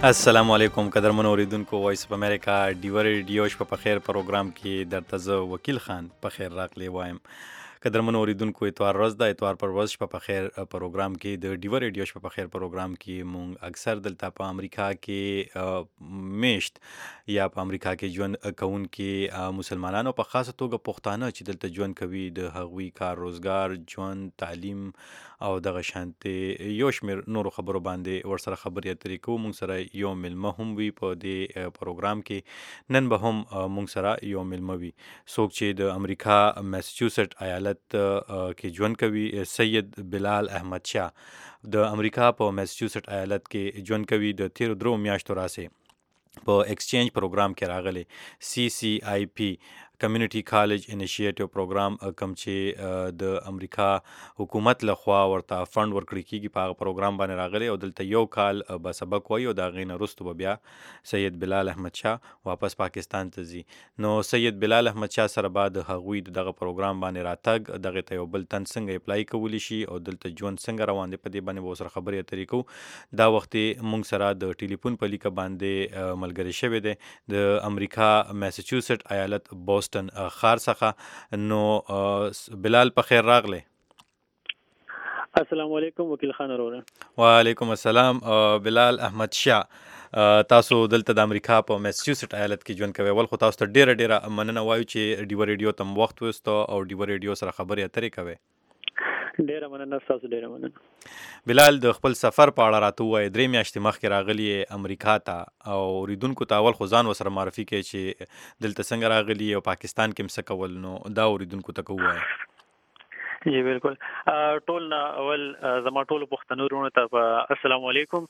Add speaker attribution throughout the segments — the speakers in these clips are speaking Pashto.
Speaker 1: السلام علیکم قدرمن اوریدونکو وایس اف امریکا ډیور ریډیو شپه په خیر پروګرام کې درته زه وکیل خان په خیر راغلی وایم. قدرمن اوریدونکو اتوار ورځ ده، اتوار پر ورځ شپه په خیر پروګرام کې د ډیور ریډیو شپه په خیر پروګرام کې مونږ اکثر دلته په امریکا کې میشت یا په امریکا کې ژوند کوونکي مسلمانانو په خاصه توګه پښتانه چې دلته ژوند کوي د هغوی کار روزګار، ژوند، تعلیم او دغه شانتې یو شمېر نورو خبرو باندې ورسره خبرې اترې کوو. مونږ سره یو مېلمه هم وي په دې پروګرام کې. نن به هم مونږ سره یو مېلمه وي څوک چې د امریکا میساچوسټ ایالت کې ژوند کوي، سید بلال احمد شاه د امریکا په میساچوسټ ایالت کې ژوند کوي. د تیرو درو میاشتو راسې په ایکسچینج پروګرام کې راغلی CCIP کمیونټي کالج انیشیټیو پروګرام کوم چې د امریکا حکومت لخوا ورته فند ورکړی کیږي په هغه پروګرام باندې راغلی او دلته یو کال به سبق وایي او د هغې نه وروسته به بیا سید بلال احمد شاه واپس پاکستان ته ځي. نو سید بلال احمد شاه سره به د هغوی د دغه پروګرام باندې راتګ دغې ته یو بل تن څنګه اپلای کولی شي او دلته ژوند څنګه روان دی په دې باندې به ورسره خبرې اترې کوو. دا وخت موږ سره د ټلیفون په لیکه باندې ملګری شوی دی د امریکا میساچوسټ ایالت بوسټن ښار څخه. نو بلال په خیر راغلی.
Speaker 2: السلام علیکم وکیل خان وروره.
Speaker 1: وعلیکم السلام. بلال احمد شاه تاسو دلته د امریکا په میساچوسټ ایالت کې ژوند کوئ. ول خو تاسو ته ډیره مننه وایو چې ډیور ریډیو ته وخت وستو او ډیور ریډیو سره خبرې اترې کوئ.
Speaker 2: ډیره مننه تاسو، ډیره مننه.
Speaker 1: بلال د خپل سفر په اړه راته ووایه. 3 میاشتې مخکې راغلی امریکا ته او اوریدونکو ته اول خو ځان ورسره معرفي کوي چې دلته څنګه راغلی او پاکستان کې هم څه کول، نو دا اوریدونکو ته ووایه.
Speaker 2: جی بالکل. ټول نه اول زما ټولو پښتنو وروڼو ته السلام علیکم.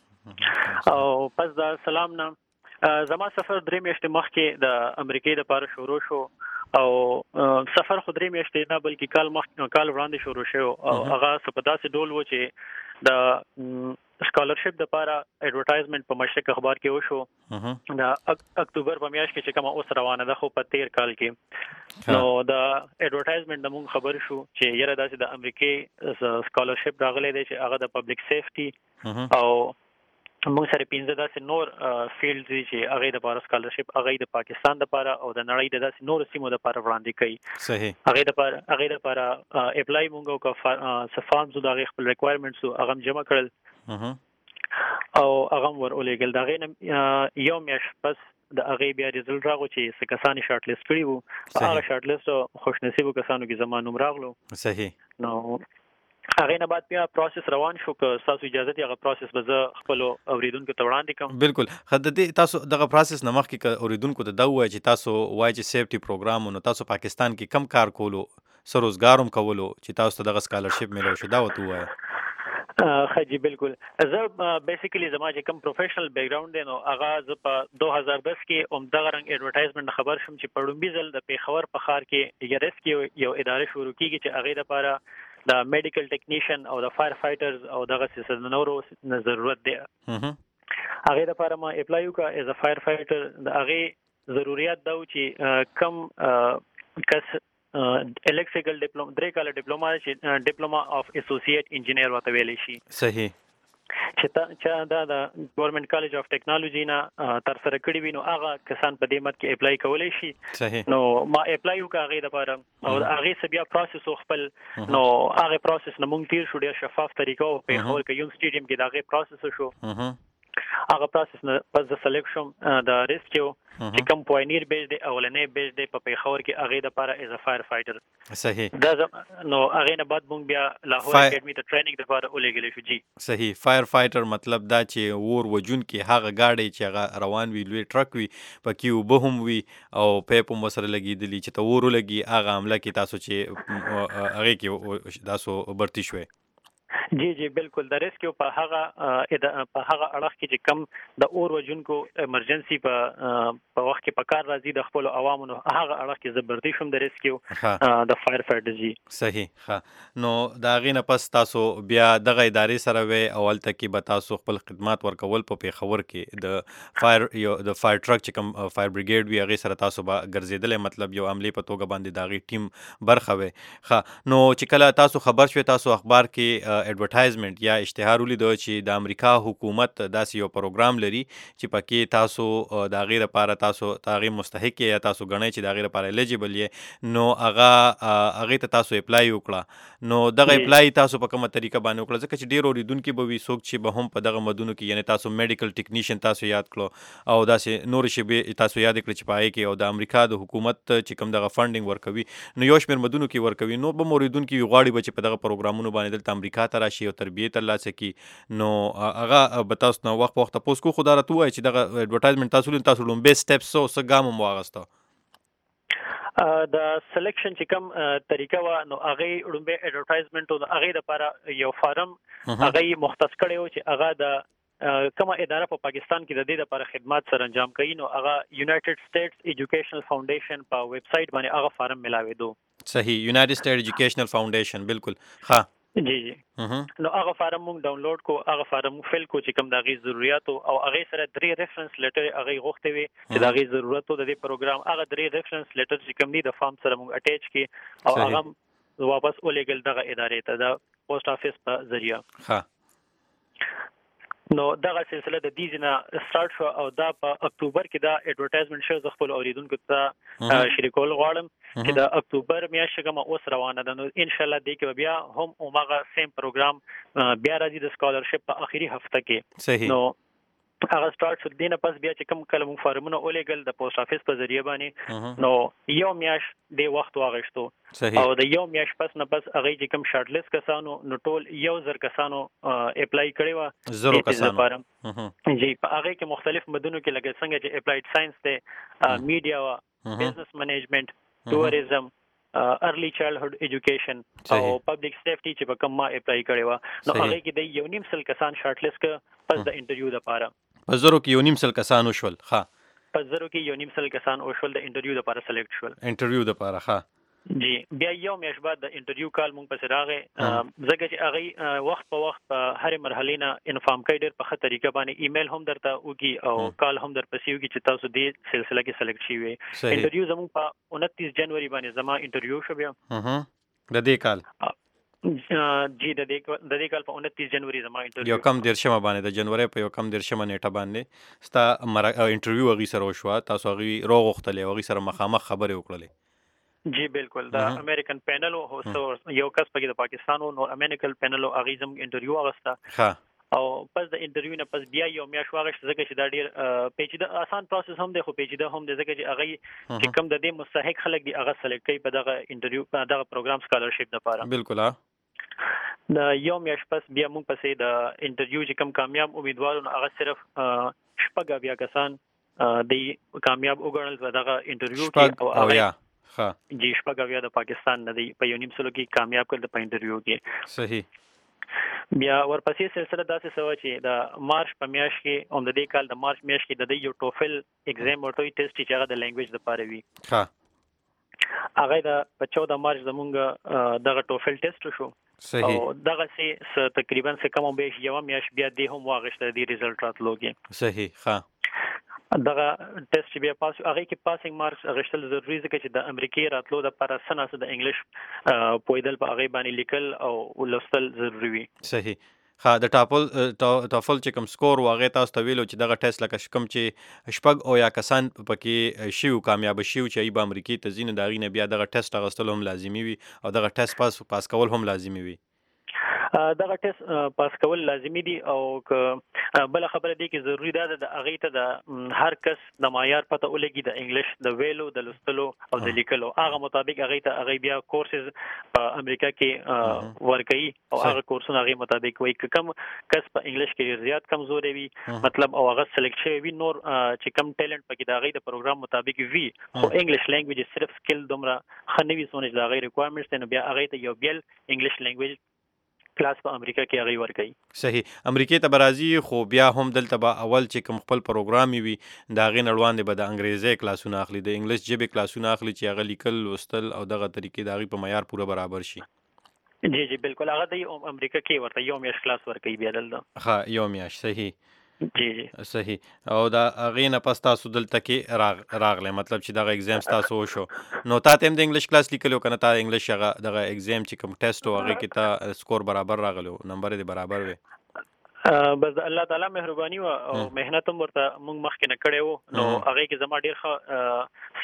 Speaker 2: او پس دا سلام نه زما سفر 3 میاشتې مخکې د امریکای لپاره شروع شو او سفر خو 3 میاشتې نه بلکې کال وړاندې شروع شو او هغه په داسې ډول و چې د سکالرشپ لپاره ایڈورټایزمنت په مشرق اخبار کې وشو د اکتوبر په میاشت کې چې کومه اوس روانه ده خو په 13 کال کې. نو د ایڈورټایزمنت د مونږ خبر شو چې یره داسې د امریکای سکالرشپ راغلی دی چې هغه د پبلک سیفټي او موږ سره 15 داسې نور فیلډز دي چې هغه د لپاره سکالرشپ هغه د پاکستان لپاره او د نړۍ د داسې نور سیمو لپاره وړاندې کوي.
Speaker 1: صحیح.
Speaker 2: هغه لپاره اپلای مونږ او سفارمز د هغه خپل ریکوایرمنټس هغه جمع کړل او هغه ورولېګل. دا غي یو میاشت پس د هغه بیا ریزلټ راغو چې څه کسان شارټ لیست کړي وو. هغه شارټ لیست خوش نصیبو کسانو کې زمانو راغلو.
Speaker 1: صحیح.
Speaker 2: نو هغه نه بعد بیا پروسس روان شو که تاسو اجازه دي هغه پروسس به زه خپل اوریدونکو ته وړاندې کوم.
Speaker 1: بالکل. خدای تاسو دغه پروسس نه مخکې که اوریدونکو ته دا وایي چې تاسو وایي چې سیفټي پروګرام نو تاسو پاکستان کې کم کار کولو، څه روزګار هم کولو چې تاسو ته دغه سکالرشپ میلو شو، دا وته وایي.
Speaker 2: خجی بالکل. زه بیسیکلی زما چې کوم پروفیشنل بیک گراوند دی نو هغه زه په 2010 کې عمدغه رنګ ایڈورټایزمنت خبر شوم چې په لومبي ځل د پیښور په ښار کې یارس کې یو ادارې شروع کیږي چې هغه لپاره د میډیکل ټیکنیشن او د فایر فایټرز او دغه څه نورو ضرورت دی. هغه لپاره ما اپلای وکړ ایز ا فایر فایټر. د هغه ضرورت دا و چې کم کس الیکټریکل ډیپلوما 3 کال ډیپلوما چې ډیپلوما اف اسوسییټ انجینیر وته ویل شي.
Speaker 1: صحیح.
Speaker 2: چې دا د ګورنمنت کالج اف ټیکنالوژي نه تر سره کړی وینو هغه کسان په دې مت کې اپلای کولای شي.
Speaker 1: صحیح.
Speaker 2: نو ما اپلای وکړ هغه لپاره او هغه بیا پروسس خپل نو هغه پروسس نه مونږ تیر شو ډیر شفاف طریقو په خپل کې یو سټیډیم کې دا هغه پروسس شو. هغه پروسس نه پس د سلیکشن د ریسکیو چې کوم پوینیر بیس دی اولنې بیس دی په پیښور کې هغه د لپاره ایز ا فایر فایټر.
Speaker 1: صحیح.
Speaker 2: دا نو هغه نه بعد مونږ بیا لاهور اکیډمي ته ټریننګ لپاره ولېږل شو. جی
Speaker 1: صحیح. فایر فایټر مطلب دا چې ور وجون کې هغه گاډي چې هغه روان وي، لوی ټرک وي، پکې وبه هم وي او پیپ هم سره لګیدلی چې ته ور لګي هغه عمله کې تاسو چې هغه کې تاسو برتی شوي.
Speaker 2: جی بالکل. د ریسکیو په هغه اړه کې چې کم د اور وجونکو ایمرجنسي په وخت کې په کار راځي د خپل عوامو هغه اړه کې زبردي شوم د ریسکیو د فایر فایټر. جی
Speaker 1: صحیح. ښه. نو دا غینه پس تاسو بیا دغه ادارې سره وې اول ته کې به تاسو خپل خدمات ورکول په پیښور کې د فایر ټرک چې کوم فایر بریګیډ وی هغه سره تاسو به ګرځیدل، مطلب یو عملی په توګه باندې داغي ټیم برخه وې. ښه. نو چې کله تاسو خبر شوي تاسو اخبار کې ایڈورټایزمنت یا اشتهار ولیدو چې د امریکا حکومت داسې یو پروګرام لري چې پکې تاسو د هغې لپاره تاسو د هغې مستحق یا تاسو ګڼئ چې د هغې لپاره الیجبل یې، نو هغې ته تاسو اپلای وکړه. نو دغه اپلای تاسو په کومه طریقه باندې وکړه؟ ځکه چې ډېر اورېدونکي به وي څوک چې به هم په دغه مدونو کې یعنې تاسو میډیکل ټیکنیشن تاسو یاد کړو او داسې نورې شیبې تاسو یاد کړئ چې په هغې کې او د امریکا د حکومت چې کوم دغه فنډینګ ورکوي نو یو شمېر مدونو کې ورکوي، نو به اورېدونکي غواړي به چې په دغه پروګرامونو باندې دلته امریکا ته راشي او تربیې ترلاسه کړي، نو هغه به تاسو نه وخت په وخت تپوس کوو. خو دا راته ووایه چې دغه ایډورټایزمنټ تاسو ولید، تاسو لومبی سټیپس څه ګام هم واخیسته؟
Speaker 2: د سلیکشن چې کوم طریقه وه نو هغې لومبی ایډورټایزمنټ و د هغې دپاره یو فارم هغه مختص کړی و چې هغه د کومه اداره په پاکستان کې د دې لپاره خدمات سره انجام کوي، نو هغه یونایټډ سټیټس ایجوکیشنل فاونډیشن په ویب سایټ باندې هغه فارم ملاوېدو.
Speaker 1: صحیح، یونایټډ سټیټ ایجوکیشنل فاونډیشن، بالکل ښه.
Speaker 2: جی نو هغه فارم موږ ډاونلوډ کو، هغه فارم فل کو چې کوم د هغې ضرورت او هغې سره 3 ریفرنس لیټر هغې غوښتې وي چې د هغې ضرورت و د دې پروګرام، هغه 3 ریفرنس لیټر چې کوم دي د فارم سره موږ اټیچ کړي او هغه واپس ولېږل دغه ادارې ته د پوسټ آفیس په ذریعه.
Speaker 1: ښه،
Speaker 2: نو دغه سلسله د دې نه سٹارټ شو او دا په اکتوبر کې دا ایڈورټایزمنټ شو. زه خپل اوریدونکو ته شریکول غواړم چې د اکتوبر میاشت کومه اوس روانه ده، نو ان شاء الله دې کې بیا هم اومغه سیم پروګرام بیا راځي د سکالرشپ په اخیری هفته کې.
Speaker 1: صحیح،
Speaker 2: نو هغه سٹارټ شو. دینه پس بیا چې کوم کله مون فارمونه ولېګل د پوسټ آفیس په ذریعہ باندې، نو یو میاشت د وخت واغښتو او د یو میاشت پس نه پس هغه چې کوم شارټ لیست کسانو نو ټول 1000 کسانو اپلای کړی و،
Speaker 1: 0 کسانو
Speaker 2: جی په هغه کې مختلف مدونو کې لکه څنګه چې اپلایډ ساينس ته، میډیا و بزنس منیجمنت، ټوریزم، ارلی چایلډهود ایجوکیشن او پبلک سیفټي چې په کوم ما اپلای کړی و، نو هغه کې د 1.5 کسان شارټ لیست ک پس د انټرویو لپاره
Speaker 1: په 0 کې 1.5 کسان وشول. ښه،
Speaker 2: په 0 کې 1.5 کسان وشول د انټرویو لپاره سلیکټ شول.
Speaker 1: انټرویو لپاره ښه
Speaker 2: جی بیا یو میاشت بعد د انټرویو کال مونږ پسې راغی، ځکه چې هغه وخت په وخت په هر مرحله نه انفارم کوي ډېر په ښه طریقه باندې، ایمیل هم درته وږي او کال هم در پسې وږي چې تاسو دې سلسله کې سلیکټ شوي. انټرویو زموږ په 29 جنوري باندې زما انټرویو شو بیا
Speaker 1: د دې کال.
Speaker 2: جی د دې کال په 29 جنوري زما انټرویو
Speaker 1: یو کم 13 باندې د جنوري په یو کم 13 نیټه باندې ستا انټرویو هغې سره وشوه، تاسو هغې راوغوښتلې او هغې سره مخامخ خبرې وکړلې؟
Speaker 2: جی بالکل، د امریکن پینل او یو کس پکې د پاکستان او نور امریکن پینل او هغې زموږ انټرویو اغسته او پس د انټرویو نه پس بیا یو میاشت واغښت، ځکه چې دا ډېر پیچیده آسان پروسس هم دی خو پیچیده هم دی، ځکه چې هغې چې کوم د دې مستحق خلک دي هغه سلیکټ کوي په دغه انټرویو په دغه پروګرام سکالرشپ لپاره.
Speaker 1: بالکل.
Speaker 2: د یو میاشت پس بیا موږ پسې د انټرویو چې کوم کامیاب امیدوارو نو هغه صرف 6 کسان د کامیاب وګڼل په دغه انټرویو کې او هغه جی 6 د پاکستان نه دی په 1.5 کې کامیاب کړل په انټرویو کې.
Speaker 1: صحیح.
Speaker 2: بیا ورپسې سلسله داسې سوه چې د مارچ په میاشت کې هم د دې کال د مارچ میاشت کې د دې یو ټوفل ایگزام ورته ټیسټ چې هغه د لینګویج لپاره وي، هغه د 14 مارچ زمونږ دغه ټوفل ټیسټ شو.
Speaker 1: صحیح.
Speaker 2: او دغه سي تقریبا څه کم به یو میاشت بیا د هم واغښته د ریزلټ راتلوږي.
Speaker 1: صحیح. ښه،
Speaker 2: دغه ټیسټ بیا پاس هغه کې پاسینګ مارکس غشتل ضروري ځکه چې د امریکای راتلو د لپاره سناسه د انګلیش پویدل په هغه باندې لیکل او لوستل ضروري وي.
Speaker 1: صحیح. ښه، د ټافل چې کوم سکور واغې تاسو ته ویلو چې دغه ټیسټ لکه کوم چې 6 کسان پکې شیو کامیاب شیو چې به امریکای ته ځینې د هغې نه بیا دغه ټیسټ اغوستل هم لازمي وي او دغه ټیسټ پاس کول هم لازمي وي.
Speaker 2: دغه ټیسټ پاس کول لازمي دي او بل خبره دی کې ضروری ده د هغې ته د هر کس د معیار پته ولګي د انګلیش د ویلو د لوستلو او د لیکلو هغه مطابق هغې ته هغې بیا کورسز په امریکا کې ورکوي او هغه کورسونه هغې مطابق وایي که کم کس په انګلیش کې زیات کمزوری وي مطلب او هغه سلیکټ شوی وي نور چې کم ټیلنټ پکې د هغې د پروګرام مطابق وي خو انګلیش لینګویج صرف سکل دومره ښه نه وي څونه چې د هغې ریکوایرمنټس دی نو بیا هغې ته یو بیل انګلیش لینګویج کلاس په امریکا کې هغه ورکوي.
Speaker 1: صحیح. امریکای ته به راځي خو بیا هم دلته به اول چې کوم خپل پروګرام وي د هغې نه وړاندې به د انګریزۍ کلاسونه اخلي، د انګلیش ژبې کلاسونه اخلي چې هغه لیکل لوستل او دغه طریقې د هغې په معیار پوره برابر شي.
Speaker 2: جی بالکل، هغه د امریکا کې ورته یو میاشت کلاس ورکوي بیا دلته.
Speaker 1: ښه، یو میاشت. صحیح.
Speaker 2: جی
Speaker 1: صحیح. او دا هغې نه پس تاسو دلته کې راغلی، مطلب چې دغه اگزام ستاسو وشو، نو تا ته هم د انګلیش کلاس لیکلی و که نه تا انګلیش هغه دغه اگزام چې کوم ټیسټ و هغې کې تا سکور برابر راغلی و، نمبر یې برابر وی؟
Speaker 2: بس د الله تعالی مهرباني او مهنت هم ورته موږ مخکې نه کړی وو، نو هغه کې زما ډیر ښه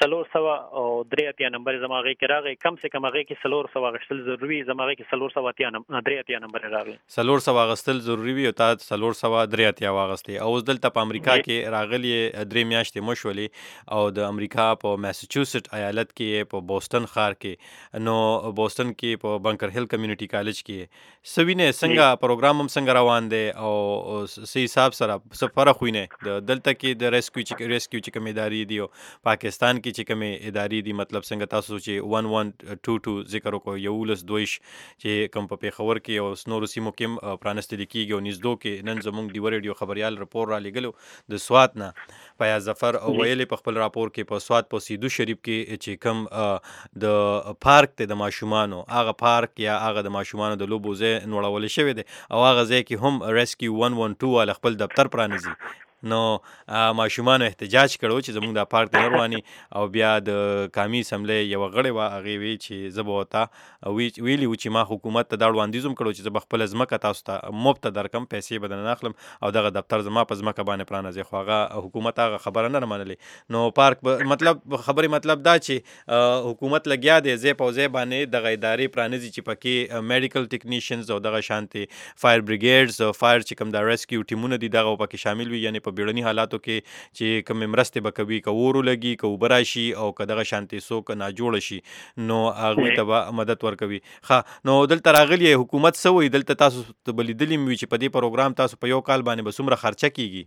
Speaker 2: 403 نمبر زما هغه کې راغی، کم سے کم هغه کې 400 غشتل ضروری، زما هغه کې 403 نمبر راغی.
Speaker 1: 400 غستل ضروری وي او تا 403 واغستې، او اوس دلته په امریکا کې راغلی 3 میاشتې مشولې او د امریکا په میساچوسټ ایالت کې په بوسټن ښار کې، نو بوسټن کې په بنکر هیل کمیونټي کالج کې سوینه څنګه پروګرام هم څنګه روان دی او سې حساب سره څه فرق وینه د دلته کې د ریسکیو چې کوم ادارې دي او پاکستان کې چې کوم ادارې دي، مطلب څنګه تاسو چې 1122 ذکر وکړو 1122 چې کوم په پیښور کې او نورو سیمو کې پرانستل کېږي او نږدو کې نن زموږ ډیوه ریډیو خبريال راپور را لګلو د سوات نه فیاض ظفر ویلي په خپل راپور کې په سوات په سیدو شریف کې چې کوم د پارک ته د ماشومانو هغه پارک یا هغه د ماشومانو د لوبو ځای نوړول شوی دی او هغه ځای کې هم ریسکیو 112 ول خپل دفتر پرانیزي، نو ماشومانو احتجاج کړو چې زموږ د پارک ته رواني، او بیا د قومي اسمبلی یو غړی و هغې وی چې زه به ورته ویلي و چې ما حکومت ته دا وړاندیز هم کړو چې زه به خپله ځمکه تاسو ته مفته درکم، پیسې به درنه اخلم او دغه دفتر زما په ځمکه باندې پرانځئ، خو هغه حکومت هغه خبره نه منلې. نو پارک مطلب خبرې مطلب دا چې حکومت لګیا دی ځای په ځای باندې دغه ادارې پرانیزي چې پکې میډیکل ټیکنیشنز او دغه شانتي فایر بریګیډز فایر چې کوم د ریسکیو ټیمونه دي دغه پکې شامل وي، یعنی په بیړني حالاتو کې چې کوم مرستې به کوي، که اور لګي که اوبه راشي او که دغه شانتي څوک ناجوړه شي نو هغوی ته به مدد ورکوي. ښه، نو دلته راغلی حکومت څه وایي؟ دلته تاسو به لیدلي وي چې په دې پروګرام تاسو په یو کال باندې به څومره خرچه کیږي؟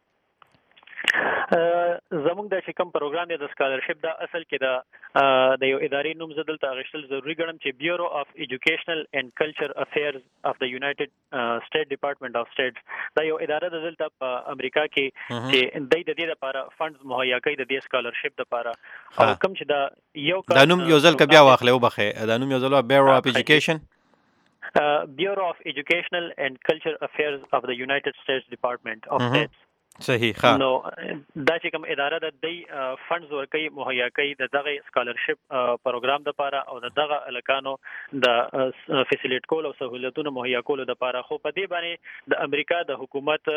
Speaker 2: زموږ د چې کوم پروګرام دی د سکالرشپ دا اصل کې د یو ادارې نوم زه دلته اخیستل ضروري ګڼم چې بیورو اف ایجوکیشنل اینڈ کلچر افیرز اف د یونایټډ سټیټ ډپارټمنټ اف سټیټس، دا یو اداره ده دلته په امریکا کې چې د دې لپاره فندز مهیا کوي د دې سکالرشپ لپاره، او کوم چې دا یو
Speaker 1: دا نوم یو ځل بیا واخلې وبخې، دا نوم یو ځل بیورو اف ایجوکیشن
Speaker 2: بیورو اف ایجوکیشنل اینڈ کلچر افیرز اف د یونایټډ سټیټس ډپارټمنٹ اف سټیټس.
Speaker 1: صحیح. ښه،
Speaker 2: نو دا چې کوم اداره د دې فندز ورکوي مهیا کوي د دغه سکالرشپ پروګرام د لپاره او د دغه الکانو د فیسیلیټ کول او سہولتونو مهیا کول د لپاره، خو په دې باندې د امریکا د حکومت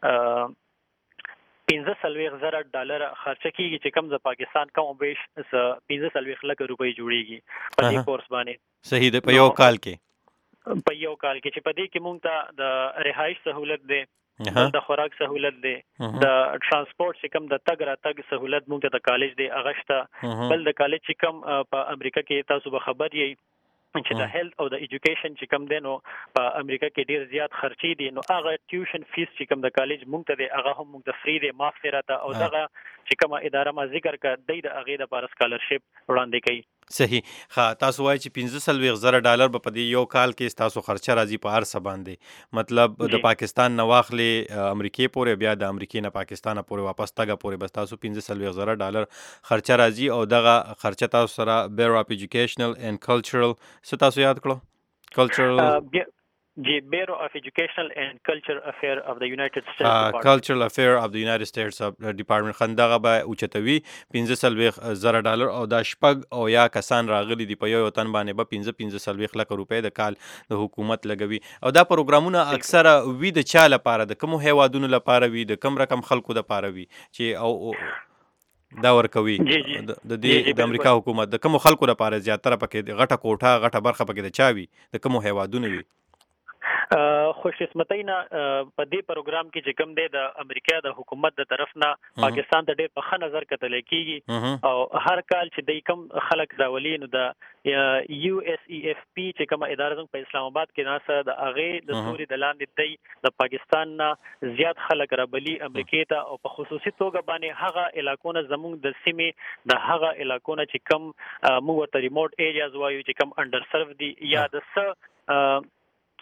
Speaker 2: $15,000 خرچه کیږي چې کم د پاکستان کوم بیش 15 لک روپۍ جوړیږي په دې کورس باندې.
Speaker 1: صحیح ده، په یو کال کې
Speaker 2: چې په دې کې مونږ ته د رهایش سہولت دی، د خوراک سہولت دی، د ترانسپورت چې کوم د تګ را تګ سہولت مونږ ته د کالج دی هغه شته، بل د کالج چې کوم په امریکا کې تاسو به خبر یې چې د هیلث او د ایجوکیشن چې کوم دی نو په امریکا کې ډیر زیات خرچي دي، نو هغه ټیوشن فیس چې کوم د کالج مونږ ته دی هغه هم مونږ ته فری دی، معاف راته، او دغه چې کومه اداره ما ذکر کړ د هغې لپاره سکالرشپ وړاندې کوي.
Speaker 1: صحیح. ښه، تاسو وایي چې $15,000 به په دې یو کال کې تاسو خرچه راځي په هر څه باندې، مطلب د پاکستان نه واخلې امریکې پورې، بیا د امریکې نه پاکستان پورې واپس تګه پورې بس تاسو $15,000 خرچه راځي، او دغه خرچه تاسو سره بیورو اف ایجوکیشنل اینڈ کلچرل څه تاسو یاد کړو؟ کلچرل
Speaker 2: جی بیورو اف ایجوکیشنل اینڈ کلچر افیر اف د یونایټډ سټیټس
Speaker 1: کلچرل افیر اف د یونایټډ سټیټس ډپارټمنټ خندغه به اوچتوي $15,000 او دا شپږ او یا کسان راغلي دي په یو تن باندې به 15 لک روپۍ د کال د حکومت لګوي، او دا پروګرامونه اکثره وی د چا لپاره، د کوم هیوادونو لپاره وي، د کوم رقم خلکو لپاره وي چې او دا ورکوي د دې د امریکا حکومت د کوم خلکو لپاره زیاتره پکې غټه کوټه غټه برخه پکې د چا وي، د کوم هیوادونو وي؟
Speaker 2: خوش قسمتۍ نه په دې پروګرام کې چې کوم دی د امریکا د حکومت د طرف نه پاکستان ته ډېر په ښه نظر کتل کېږي، او هر کال چې د کوم خلک راولي نو د USEFP چې کومه اداره زموږ په اسلام آباد کې ناسه د هغې د سوري د لاندې دی د پاکستان نه زیات خلک رابلي امریکې ته، او په خصوصي توګه باندې هغه علاقونه زموږ د سیمې د هغه علاقونه چې کوم موږ ورته ریموټ ایریاز وایو چې کوم انډر سرو دي یا د څه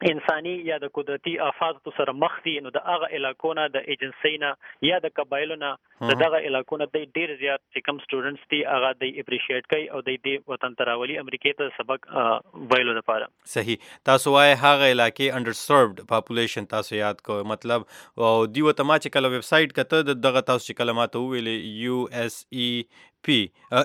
Speaker 2: انساني یا د قدرتي آفات سره مخ دي، نو د هغه علاقونو د ایجنسینا یا د قبایلونو د دغه علاقونو د ډیر زیات چې کوم سټوډنټس دي هغه د اپریشیټ کوي او د وطن تراولي امریکای ته سبق ویلو لپاره.
Speaker 1: صحیح. تاسو وایي هغه علاقې انډر سرవ్ड پاپولیشن تاسو یاد کو مطلب او دی وته ما چې کله ویب سټ کته دغه تاسو چې کلمات ویلې یو اس ای پی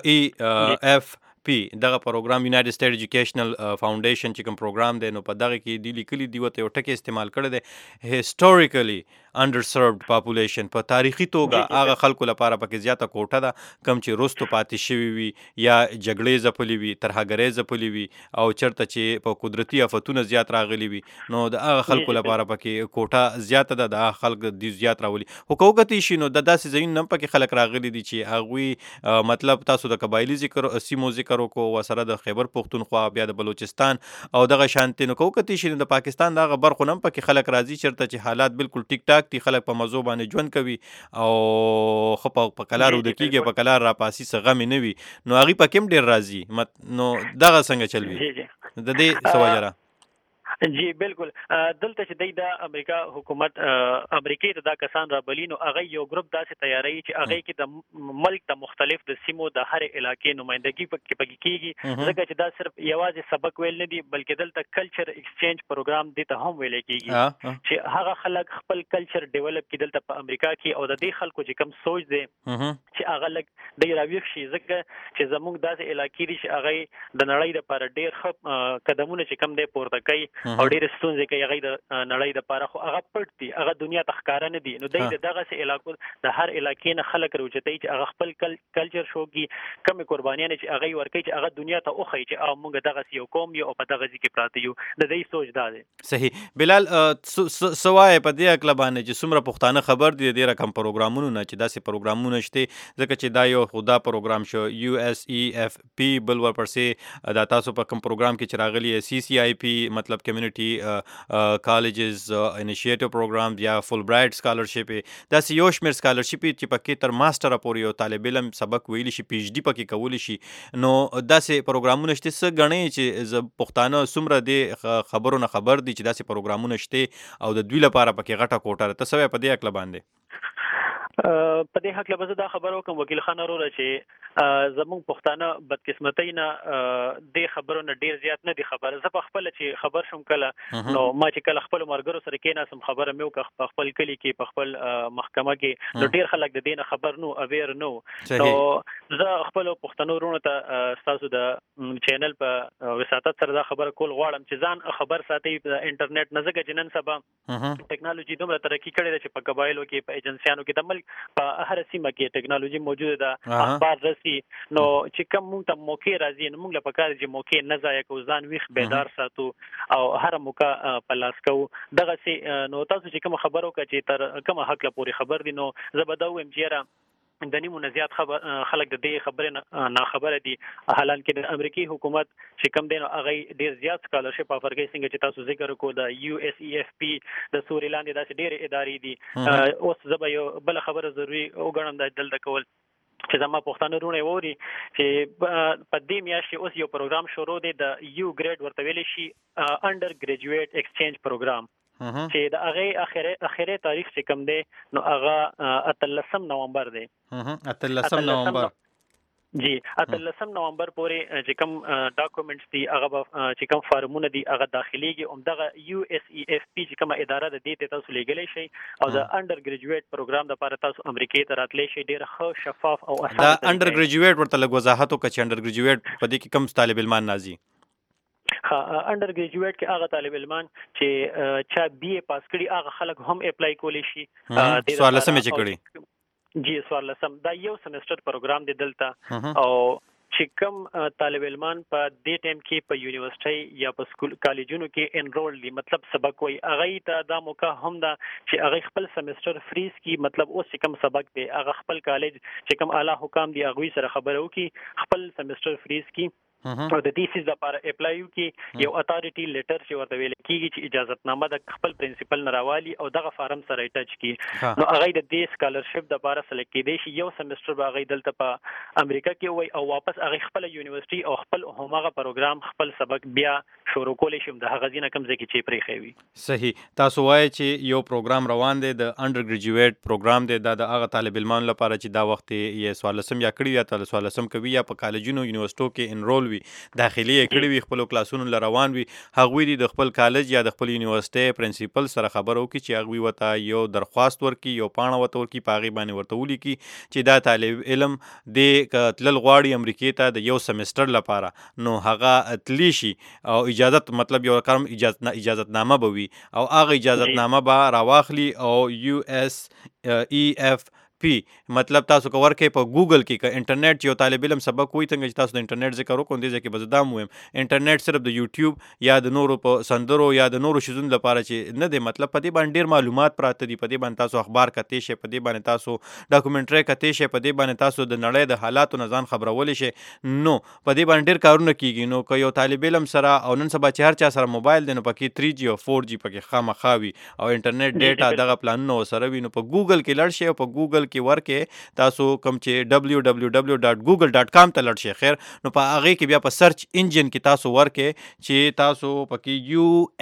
Speaker 1: ای اف پی دغه پروګرام یونایټډ سټیټ ایجوکیشنل فاونډیشن چې کوم پروګرام دی نو په دغه کې دی لیکلي دی وته یو ټکی استعمال کړی دی هیستوریکلی انډر سرవ్ड پاپولیشن په تاریخي توګه هغه خلکو لپاره پکې زیاته کوټه ده کم چې روستو پاتې شوی وي یا جګړې ځپلې وي ترهګرۍ ځپلې وي او چرته چې په قدرتي آفتونه زیات راغلي وي نو د هغه خلکو لپاره پکې کوټه زیاته ده د خلک دی زیات راولي خو کوکتی شي نو د داسې ځایونو هم پکې خلک راغلي دي چې هغوی مطلب تاسو د قبایلی ذکر سیمو ذکر کو وسره د خیبر پختونخوا بیا د بلوچستان او دغه شانتي نو کوکتی شي د پاکستان دغه برخو نم پکې خلک راځي چرته چې حالات بالکل ټیک ټاک دي خلک په مزو باندې ژوند کوي او خو په کلارو د کیږي په کلار را پاسي څه غم نه وي نو هغه پکې ډیر راځي نو دغه څنګه چلوي د دې سوجره.
Speaker 2: جی بالکل دلته چې د امریکا حکومت امریکای ته دا کسان را بلینو هغه یو ګروپ داسې تیاری چې هغه کې د ملک د مختلف د سیمو د هر علاقې نمائندګي پکې کیږي ځکه چې دا صرف یوازې سبق ویل نه دي بلکې دلته کلچر ایکسچینج پروګرام دی ته هم ویل کیږي چې هغه خلک خپل کلچر ډیولپ کړي دلته په امریکا کې او د دې خلکو چې کم سوچ دي چې هغه لګ د راویښ شي ځکه چې زموږ داسې علاقې دي چې هغه د نړۍ لپاره ډیر ښه قدمونه چې کم دی پورته کوي او ډیر ستونزې کوي هغه د نړۍ لپاره خو هغه پټ دي هغه دنیا ته ښکاره نه دي نو دغه سه علاقو د هر علاقې نه خلک راوچتي چې هغه خپل کلچر شوګي کم قربانیانه چې هغه ورکوي چې هغه دنیا ته اوخی چې موږ دغه یو قوم یو په دغه ځکه پراته یو د دې سوچ دا دی.
Speaker 1: صحیح. بلال سوای په دې اکل باندې چې څومره پښتانه خبر دي د رقم پروګرامونو نه چې داسې پروګرامونه شته ځکه چې دا یو خدا پروګرام شو یو اس ای اف پی بل ورپسې دا تاسو په کوم پروګرام کې چراغلی سی سی آی پی مطلب کمیونټي کالجز انیشیټیو پروګرام یا فول برایټ سکالرشپ دا یو شمیر سکالرشپ چې پکې تر ماستر پورې یو طالب علم سبق ویلی شي پی ایچ ډی پکې کولی شي نو داسې پروګرامونه شته څه غني چې پښتانه سمره دي خبرونه خبر دي چې داسې پروګرامونه شته او د دوی لپاره پکې غټه کوټه ته سوي په دې اکل باندې
Speaker 2: په دې حق لبزه دا خبرو کوم وکیل خان وروره چې زموږ پښتانه بدقسمتۍ نه د خبرونو ډیر زیات نه دي خبره زه په خپل چې خبر شوم کله نو ما چې کله خپل مرګرو سره کې ناسم خبره مې وکړه په خپل کلی کې په خپل محکمه کې نو ډیر خلک د دینه خبر نو اویر نو نو زه خپل پښتنو ورونو ته تاسو د چینل په وساتت سره دا خبره کول غواړم چې ځان خبر ساتي په انټرنیټ نه ځکه جنن سبا ټیکنالوژي دومره ترقی کړې ده چې په قبایلو کې په ایجنسیانو کې د ملک په هر سیمه کې ټیکنالوژي موجوده ده اخبار رسي نو چې کوم مونږ ته موقع راځي نو موږ لپاره چې موقع نه ضایع کوو ځان ویښ بیدار ساتو او هر موقع په لاس کوو دغه سي نو تاسو چې کوم خبرو کې چې تر کوم حق لا پوری خبر دي نو زه به دا وایم چې د نیمو زیات خلک د دې خبرې نه خبره دي حالانکه د امریکای حکومت چې کم دین هغه ډیر زیات سکالرشپ افرګي څنګه چې تاسو ذکر کو د یو اس ای اف پی د سوري لاندې داسې ډیر ادارې دي اوس زه به یو بل خبره ضروری وګڼم د دلته کول چې زما پښتانه رونه ووري چې په دې میاشت اوس یو پروګرام شروع دی د یو ګریډ ورته ویل شي انډر ګریجویټ ایکسچینج پروګرام چې د هغه اخیری تاریخ چې کوم دی نو هغه 13 نومبر دی
Speaker 1: 13 نومبر
Speaker 2: جی 13 نومبر پورې چې کوم ډاکومېنټس دي هغه چې کوم فارمونه دي هغه داخليږي او دغه یو اس ای اف پی چې کوم اداره د دې ته تاسو لګلې شي او د انډر ګریجویټ پروګرام لپاره تاسو امریکای ته راتلې شي ډیر ښه شفاف او اسانه
Speaker 1: دا انډر ګریجویټ ورته لږ وضاحت وکړه چې انډر ګریجویټ په دې کې کوم طالب علمان نازي
Speaker 2: انډر ګریجویټ کې هغه طالب علمان چې چا بي اي پاس کړي هغه خلک هم اپلای کولی شي
Speaker 1: سوال سم چې کړي
Speaker 2: جی سوال لسم دا یو سمستر پروګرام دی دلته او چې کوم طالب علمان په دې ټیم کې په یونیورسيټي یا په سکول کالجونو کې انرول دي مطلب سبق وای هغه ته دا موقع هم دا چې هغه خپل سمستر فریز کی مطلب اوس کوم سبق دی هغه خپل کالج چې کوم اعلی حکام دی هغه سره خبرو کی خپل سمستر فریز کی او د دې سیس لپاره اپلای وکړي یو اتارټي لیټر چې ورته ویل کیږي چې اجازهتنامه د خپل پرنسپل نه راوالي او دغه فارم سره ټچ کړي نو هغه د دې سکالرشپ لپاره سلیکټ کېدی شي یو سمستر به هغه دلته په امریکا کې وي او واپس هغه خپل یونیورسيټي او خپل همغه پروګرام خپل سبق بیا شروع کولی شي د هغه ځینې کم ځکه چې پرې خوي.
Speaker 1: صحیح. تاسو وایي چې یو پروګرام روان دی د انډر ګریجویټ پروګرام دی دا د هغه طالب علمانو لپاره چې دا وخت یې 14 یا کړی یا 14 کوي یا په کالجونو یونیورسيټو کې انرول وي داخلي یې کړی وي خپل کلاسونو لروان وي هغوی د خپل کالج یا د خپل یونیورسيټي پرنسپل سره خبرو کې چې هغوی وته یو درخواست ورکي یو پاڼه وته ورکي پاغي باندې ورته ولیکي چې دا طالب علم د تلل غواړي امریکا ته د یو سمستر لپاره نو هغه تلی شي او اجازه مطلب یو کارم اجازهتنامه به وي او هغه اجازهتنامه به راواخلي او یو اس ای اف پی مطلب تاسو کو ورکه په ګوګل کې ک انټرنیټ یو طالب علم سبق کوی څنګه چې تاسو د انټرنیټ ذکر وکړو دې ځکه بزدام ویم انټرنیټ صرف د یوټیوب یا د نورو په سندرو یا د نورو شیزونو لپاره چې نه دی مطلب په دې باندې ډیر معلومات پراته دي په دې باندې تاسو اخبار کته شي په دې باندې تاسو ډاکومنټري کته شي په دې باندې تاسو د نړۍ د حالاتو نه ځان خبرول شي نو په دې باندې ډیر کارونه کیږي نو که یو طالب علم سره او نن سبا چې هر چا سره موبایل دی نو پکې 3G او 4G پکې خامخاوي او انټرنیټ ډیټا دغه پلانونه سره وي نو په ګوګل کې لړ شي او په ګوګل کې ورکه تاسو کوم چې www.google.com ته لړ شي خیر نو په هغه کې بیا په سرچ انجن کې تاسو ورکه چې تاسو پکې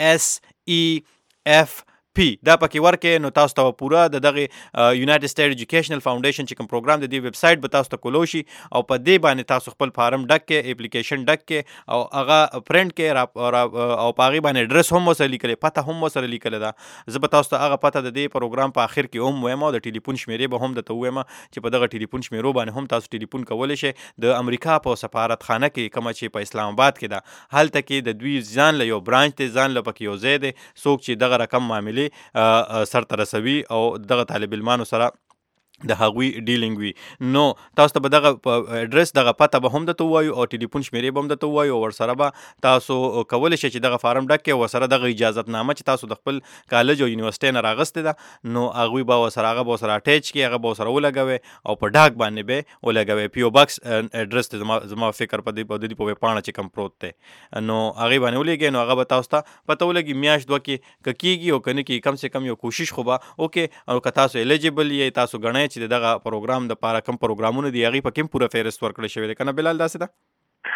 Speaker 1: USEF پی دا پکې ورکه نو تاسو ته پورا دغه یونایټډ سټیټ ایجوکیشنل فاونډیشن چې کوم پروګرام د دې ویب سټ به تاسو ته کولو شي او په دې باندې تاسو خپل فارم ډک کې اپلیکیشن ډک کې او هغه پرنٹ کې او پاغي باندې ایڈریس هم وسره لیکل پته هم وسره لیکل دا زه به تاسو ته هغه پته د دې پروګرام په اخر کې هم وایم او د ټلیفون شمیرې به هم د وایم چې په دغه ټلیفون شمیرو باندې هم تاسو ټلیفون کولای شئ د امریکا په سفارتخانه کې کوم چې په اسلام آباد کې ده هلته کې د دوی ځان له یو برانچ ته ځان له پکې یو زید څوک چې دغه رقم معاملې سر ترسوي او دغه طالب علمانو سره د هغوی ډیلینګ وي نو تاسو ته به دغه اډرس دغه پته به هم درته ووایو او ټلیفون شمیرې به هم درته ووایو ورسره به تاسو کولی شئ چې دغه فارم ډک کړئ ورسره دغه اجازتنامه چې تاسو د خپل کالج او یونیورسيټۍ نه راغستې ده نو هغوی به ورسره هغه به ورسره اټیچ کړي هغه به ورسره ولګوئ او په ډاک باندې به ولګوئ پی او باکس اډرس ته زما فکر په دې په ویبپاڼه چې کوم پروت دی نو هغې باندې ولېږئ نو هغه به تاسو ته پته ولګي میاشت دوه کې که کېږي او که نه کېږي کم سے کم یو کوشش خو به وکړې او که تاسو الیجیبل یې تاسو ګڼئ چې دغه پروګرام د پاره کوم پروګرامونه دی هغه په کوم پوره فهرست ورکړل شوی دی کنه بلال داسې ده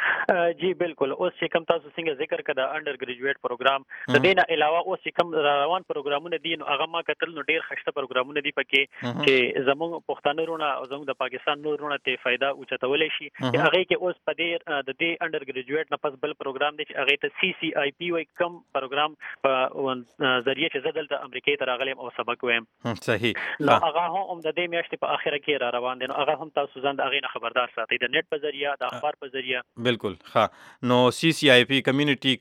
Speaker 2: جی بالکل اوس چې کوم تاسو څنګه ذکر کړه د انډر ګریجویټ پروګرام د دې نه علاوه اوس چې کوم روان پروګرامونه دي نو هغه ما کتل نو ډیر خشته پروګرامونه دي پکې چې زموږ پښتانه رونه او زموږ د پاکستان نور رونه ته فائدہ اوچتولې شي هغه کې اوس په دې د دې انډر ګریجویټ نه پس بل پروګرام دی چې هغه ته CCIP وای کوم پروګرام په ذریعہ چې زدل د امریکای ته راغلم او سبق وایم
Speaker 1: صحیح
Speaker 2: نو هغه هم د دې میاشتې په اخره کې را روان دي نو هغه هم تاسو ځان د هغه نه خبردار ساتئ د نت په ذریعہ د اخبار په ذریعہ
Speaker 1: بالکل ها نو CCIP کمیونټي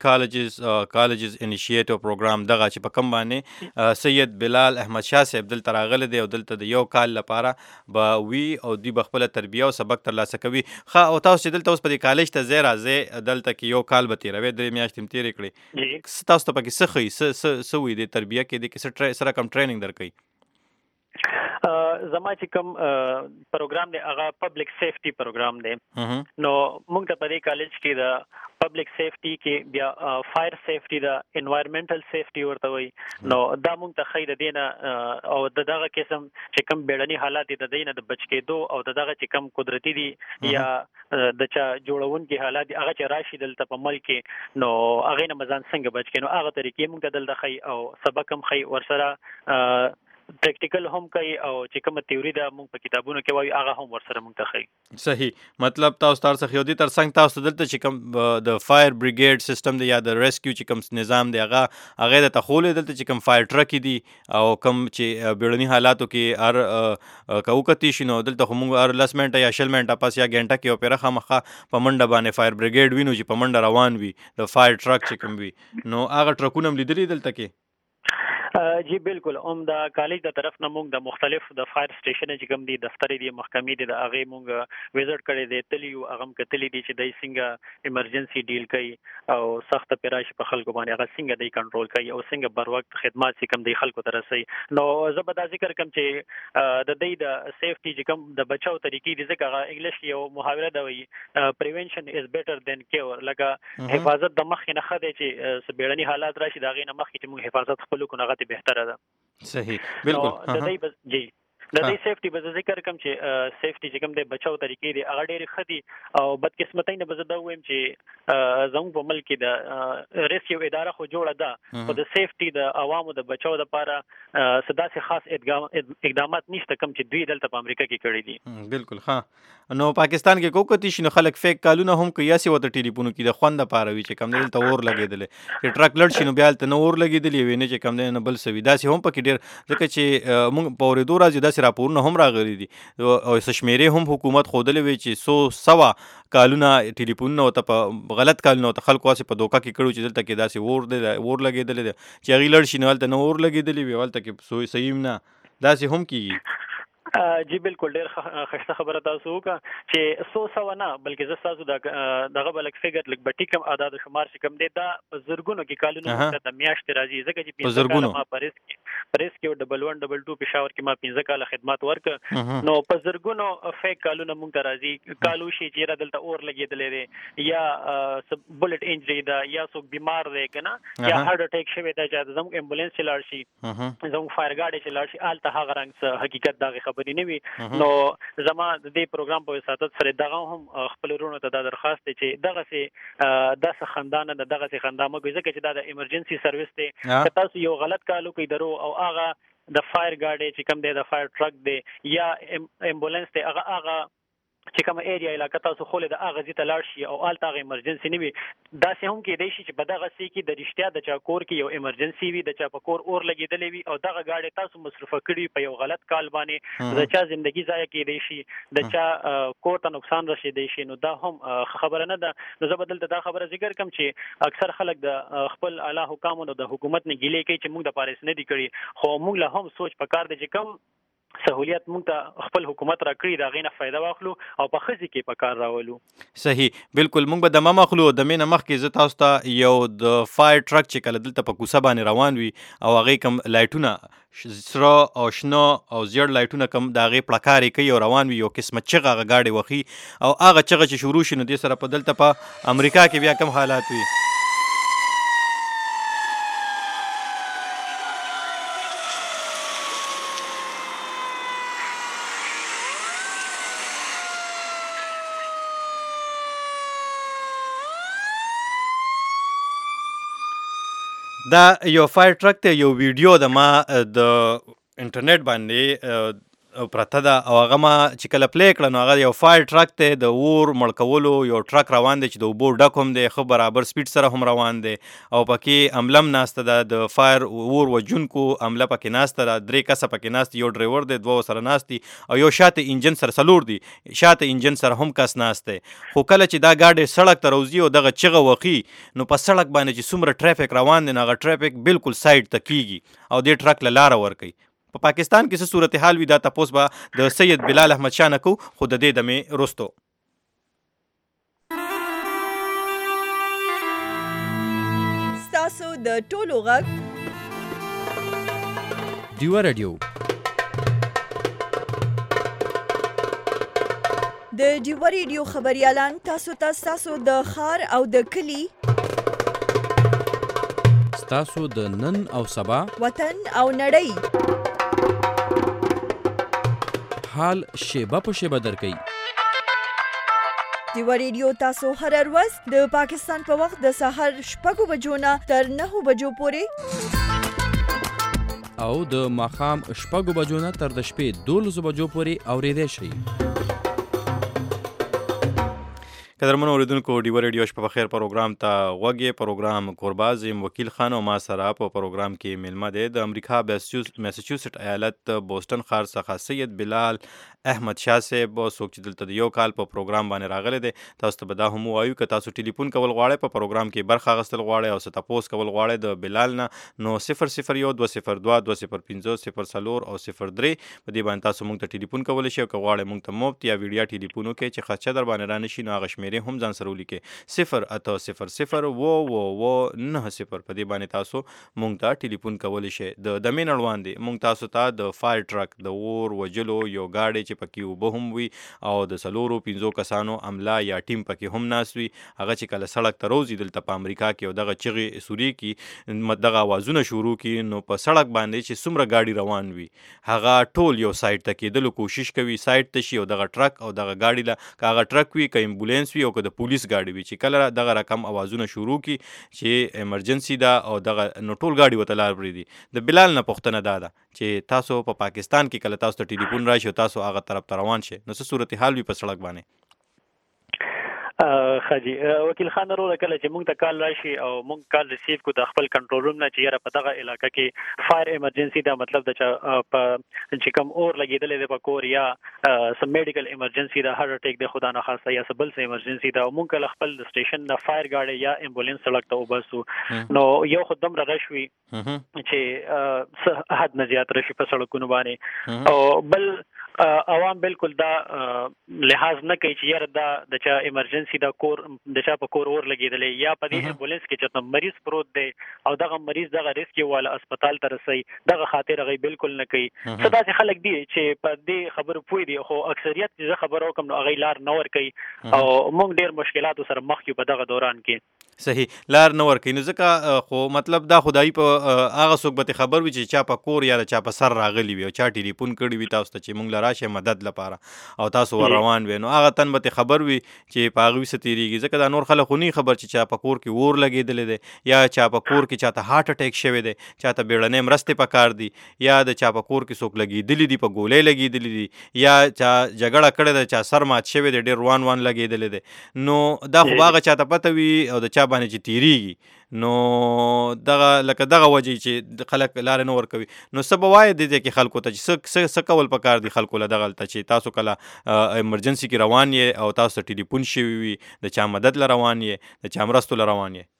Speaker 1: کالجز انیشیټیو پروګرام دغه چې په کوم باندې سید بلال احمد شاه صاحب دلته راغلی دی او دلته د یو کال لپاره به وي او دوی به خپله تربیه او سبق ترلاسه کوي ښه او تاسو چې دلته اوس په دې کالج ته ځای راځئ دلته کې یو کال به تېروئ 3 میاشتې هم تېرې کړې تاسو ته پکې څه ښایي څه وي د تربیه کې د کې څه رقم ټریننګ درکوي
Speaker 2: زما چې کوم پروګرام دی هغه پبلک سیفټي پروګرام دی نو موږ ته په دې کالج کې د پبلک سیفټي کې بیا فایر سیفټي دا انوایرنمنټل سیفټي ورته وي نو دا موږ ته خیر دینه او دغه قسم چې کوم بیړني حالات دي د دینه د بچ کېدو او دغه چې کوم قدرتي دي یا د چا جوړونکي حالات دي هغه چې راشي دلته په ملک کې نو هغه نه مزان څنګه بچ کینو هغه طریقې موږ ته دلته خي او سبق هم خي ورسره پریکټیکل هم کوي او چې کومه تیوري ده موږ په کتابونو کې وایو هغه هم ورسره موږ ته ښیي
Speaker 1: صحیح مطلب تاسو تر څخه یو دي تر څنګ تاسو دلته چې کوم د فایر بریګیډ سیستم دی یا د ریسکیو چې کوم نظام دی هغه د تخولې دلته چې کوم فایر ټرک دي او کوم چې بیړني حالاتو کې هر کوکتی شنو دلته موږ هر 10 منټه یا 20 منټه پس یا غنټه کې اوپره خامخه په منډه باندې فایر بریګیډ وینو چې په منډه روان وي د فایر ټرک چې کوم وي نو هغه ټرکونه لیدلې دلته کې
Speaker 2: جی بالکل د کالج د طرف نه موږ د مختلف د فایر سټیشن چې کوم دي دفتر دي محکمې دي د هغه موږ وزټ کړی دی تلی او هغه کتلی دي چې د څنګه ایمرجنسي ډیل کوي او سخت پیراش په خلکو باندې هغه څنګه دی کنټرول کوي او څنګه بر وخت خدمات چې کوم دی خلکو ته رسي. نو زه به دا ذکر کوم چې د دې د سیفټي چې کوم د بچاو طریقې دي ځکه هغه انګلیش یو محاوره ده وي پریونشن از بیټر دین کیور لکه حفاظت د مخ نه خده چې سبېړنی حالات راشي دا غي نه مخ چې موږ حفاظت خپل کو نه غته بهتره ده.
Speaker 1: صحیح بالکل.
Speaker 2: جی د دې سیفټي به ذکر کوم چې سیفټي چې کوم د بچاو طریقې دي هغه ډېر خدي او بدقسمتۍ نه به زه دا وایم چې زموږ په ملک کې د ریسکیو اداره خو جوړه ده خو د سیفټي د عوامو د بچاو لپاره سداسې خاص اقدامات نشته کوم چې دوی دلته په امریکا کې کړی دي.
Speaker 1: بالکل. ها نو پاکستان کې کوکتی شنو خلک فیک کالونه هم کوي یاسي وته ټلیفون کې د خوند لپاره وی چې کم دلته اور لګیدل چې ټرک لړ شنو بیا ته نور لګیدل ویني چې کم نه بل سوي داسې هم پکې ډیر ځکه چې موږ په اوریدو راځي داسې راپورونه هم راغلي دي او سشمیره هم حکومت خودلې وی چې 100 کالونه ټلیفون او ته په غلط کالونه ته خلکو واسه په دوکا کې کړو چې دلته کې داسې اور لګیدل چې غي لړ شنو ته نور لګیدل وی ولته کې صحیح نه داسې هم کیږي.
Speaker 2: جی بالکل ډیر خسته خبره تاسو وکړه چې 100 نه بلکې زه تاسو دغه بلک فګر لک بټی کم اعداد شمار چې کم دی دا زرګونو کې کالونو د میاشت راځي ځکه چې 15 کال ما پریس کې 1112 پېښور کې ما 15 کال خدمات ورک نو په زرګونو فیک کالونو مونږ راځي کالو شي چې را دلته اور لګیدلې دي یا بولټ انجری دا یا څوک بیمار دی کنه یا هارت اٹیک شوی دا چې زموږ امبولانس چلار شي زموږ فایر ګاډي چلار شي آلته هغه رنګ حقیقت دا خبرې نه وي. نو زما د دې پروګرام په وساتت سره دغه هم خپل ورونو ته دا درخواست دی چې دغه سي د خندانه دغه سي خندامه کوي ځکه چې دا د ایمرجنسي سرویس دی که تاسو یو غلط کالو کوي درو او هغه د فایر ګاډي چې کوم دی د فایر ټرک دی یا امبولانس دی هغه چې کوم ایریا علاقه تاسو خولې د اغه زیته لاړ شي او آلته هغه ایمرجنسي نه وي دا سه هم کې دی چې په دغه سي کې د رښتیا د چا کور کې یو ایمرجنسي وي د چا په کور اور لګیدلې وي او دغه گاډي تاسو مصرفه کړی په یو غلط کال باندې د چا ژوندۍ ضایع کې دی شي د چا کور ته نقصان رسیدي شي نو دا هم خبره نه ده. نو زه بدل دا خبره ذکر کوم چې اکثر خلک د خپل اعلی حکامونو د حکومت نه ګیلې کوي چې موږ د پاریس نه دی کړی خو موږ له هم سوچ پکار دی چې کوم سہولیت موږ ته خپل حکومت راکړي دا غینه فائدہ واخلو او په خزي کې په کار راولو.
Speaker 1: صحیح بالکل. موږ به د مخلو د مینه مخ کې زه تاسو ته یو د فایر ټرک چې کله دلته په کوڅه باندې روان وي او هغه کم لایټونه سره او شنو او زیړ لایټونه کم دا غي پلکاري کوي او روان وي یو قسمه چغه غاډي وخی او هغه چغه چې شروع شنه د سره په دلته په امریکا کې بیا کم حالات وي. دا یو فایر ټرک ته یو ویډیو د ما د انټرنیټ باندې پرته ده او هغه ما چې کله پلی کړه نو هغه یو فایر ټرک ته د اور مړکولو یو ټرک روان دی چې د اوبو ډک هم دی ښه برابر سپیډ سره هم روان دی او پکې عملم ناسته ده د فایر اور وجونکو عمله پکې ناسته ده 3 کسه پکې ناست یو ډرایور دی 2 سره ناست دي او یو شاته انجن سره څلور دي شاته انجن سره هم کس ناست دی خو کله چې دا گاډي سړک ته راوځي او دغه چغه وخی نو په سړک باندې چې څومره ټرافیک روان دی نو هغه ټرافیک بالکل سایډ ته کیږي او دې ټرک له لاره ورکوي. په پاکستان کې څه صورتحال وي دا تاسو به د سید بلال احمد شاه نه کو خو د دې دمه رستو.
Speaker 3: ستاسو د ټولو غږ
Speaker 4: ډیو رادیو
Speaker 3: د ډیو رادیو خبريالان تاسو د خار او د کلی
Speaker 4: ستاسو د نن او سبا
Speaker 3: وطن او نړۍ
Speaker 4: حال شیبه په شیبه درکې
Speaker 3: ډیو رادیو تاسو هر ورځ د پاکستان په وخت د سحر 6 بجو نه تر 9 بجو پورې
Speaker 4: او د ماخام 6 بجو نه تر د شپې 12 بجو پورې اوریدئ شئ.
Speaker 1: قدرمنو اوریدونکو ډیو ریډیو شپه په خیر پروګرام ته غوږی پروګرام کورباز وکیل خان او ما سره په پروګرام کې ملمه دی د امریکا میساچوسټ ایالت بوسټن ښار څخه سید بلال احمد شاه صاحب څوک چې دلته د یو کال په پروګرام باندې راغلی دی. تاسو ته به دا هم وایو که تاسو ټلیفون کول غواړئ په پروګرام کې برخه اخیستل غواړئ او څه تپوس کول غواړئ د بلال نه نو 001-202-205-04 او 03 په دې باندې تاسو موږ ته ټلیفون کولی شئ او که غواړئ موږ ته مفت یا ویډیا ټلیفون وکړئ چې خرچه در باندې رانشي نو هغه شمیرې هم ځان سره ولیکئ 08000 په دې باندې تاسو موږ ته ټلیفون کولی شئ. د دمې نړوان دی موږ تاسو ته د فایر ټرک د اور وجلو یو گاډی چې پکې اوبه هم وي او د 4-5 کسانو عمله یا ټیم پکې هم ناست وي هغه چې کله سړک ته روزي دلته په امریکا کې او دغه چغې سوري کې دغه آوازونه شروع کی نو په سړک باندې چې څومره ګاډي روان وي هغه ټول یو سایډ ته کېدلو کوشش کوي سایډ ته شي او دغه ټرک او دغه ګاډي له هغه ټرک وي که امبولانس وي او که د پولیس ګاډي وي چې کله دغه رقم آوازونه شروع کی چې ایمرجنسي ده او دغه نو ټول ګاډي ورته لار پرېږدي. د بلال نه پوښتنه دا ده چې تاسو په پاکستان کې کله تاسو ته ټلیفون راشي او تاسو هغه طرف ته روان شئ نو څه صورتحال وي په سړک باندې؟
Speaker 2: خاجي وکیل خان وروره کله چې موږ ته کال راشي او موږ کال ریسیو کو د خپل کنټرول روم نه چې یاره په دغه علاقه کې فایر ایمرجنسي دا مطلب د چې کوم اور لګېدلې ده په کور یا سم میډیکل ایمرجنسي دا هارت اٹیک د خدا نه خاصه یا سبل سه ایمرجنسي دا موږ کله خپل سټیشن نه فایر گاډي یا امبولانس سړک ته وباسو نو یو خدام را راشي چې حد نه زیات راشي په سړکونو باندې او بل عوام بالکل دا لحاظ نه کوي چې یاره دا د چا ایمرجنسي دا کور د چا په کور اور لګېدلې یا په دې امبولانس کې چې مریض پروت دی او دغه مریض دغه ریسکیو والا هسپتال ته رسي دغه خاطر هغه بالکل نه کوي. څه داسې خلک دي چې په دې خبرو پوه دي خو اکثریت چې خبرو کوم نو هغه لار نه ور کوي او موږ ډېر مشکلاتو سره مخ یو په دغه دوران کې.
Speaker 1: صحیح لار نه ورکوي نو ځکه خو مطلب دا خدای په هغه څوک به خبر وي چې چا په کور یا چا په سر راغلی وي او چا ټلیفون کړی وي تاسو ته چې موږ لراشه مدد لپاره او تاسو ور روان وي نو هغه تن به خبر وي چې په هغه وسه تیریږي ځکه دا نور خلک خو نه خبر چې چا په کور کې اور لګېدلې دی یا چا په کور کې چاته هارت اٹیک شوی دی چاته بیړنۍ مرستې پکار دي یا د چا په کور کې څوک لګېدلی دي په ګولۍ لګېدلی دي یا چا جګړه کړې ده چا سر مات شوی دی ډېر روان لګېدلی دی نو دا خو هغه چاته پته وي او د چا باندې چې تیریږي نو دغه لکه دغه وجه چې خلک لار نه ورکوي نو څه به وایي د دې کې خلکو ته چې څه کول پکار دي خلکو له دغه ته چې تاسو کله ایمرجنسي کې روان یې او تاسو ټلیفون شوی وي د چا مدد له روان یې د چا مرستو له روان یې؟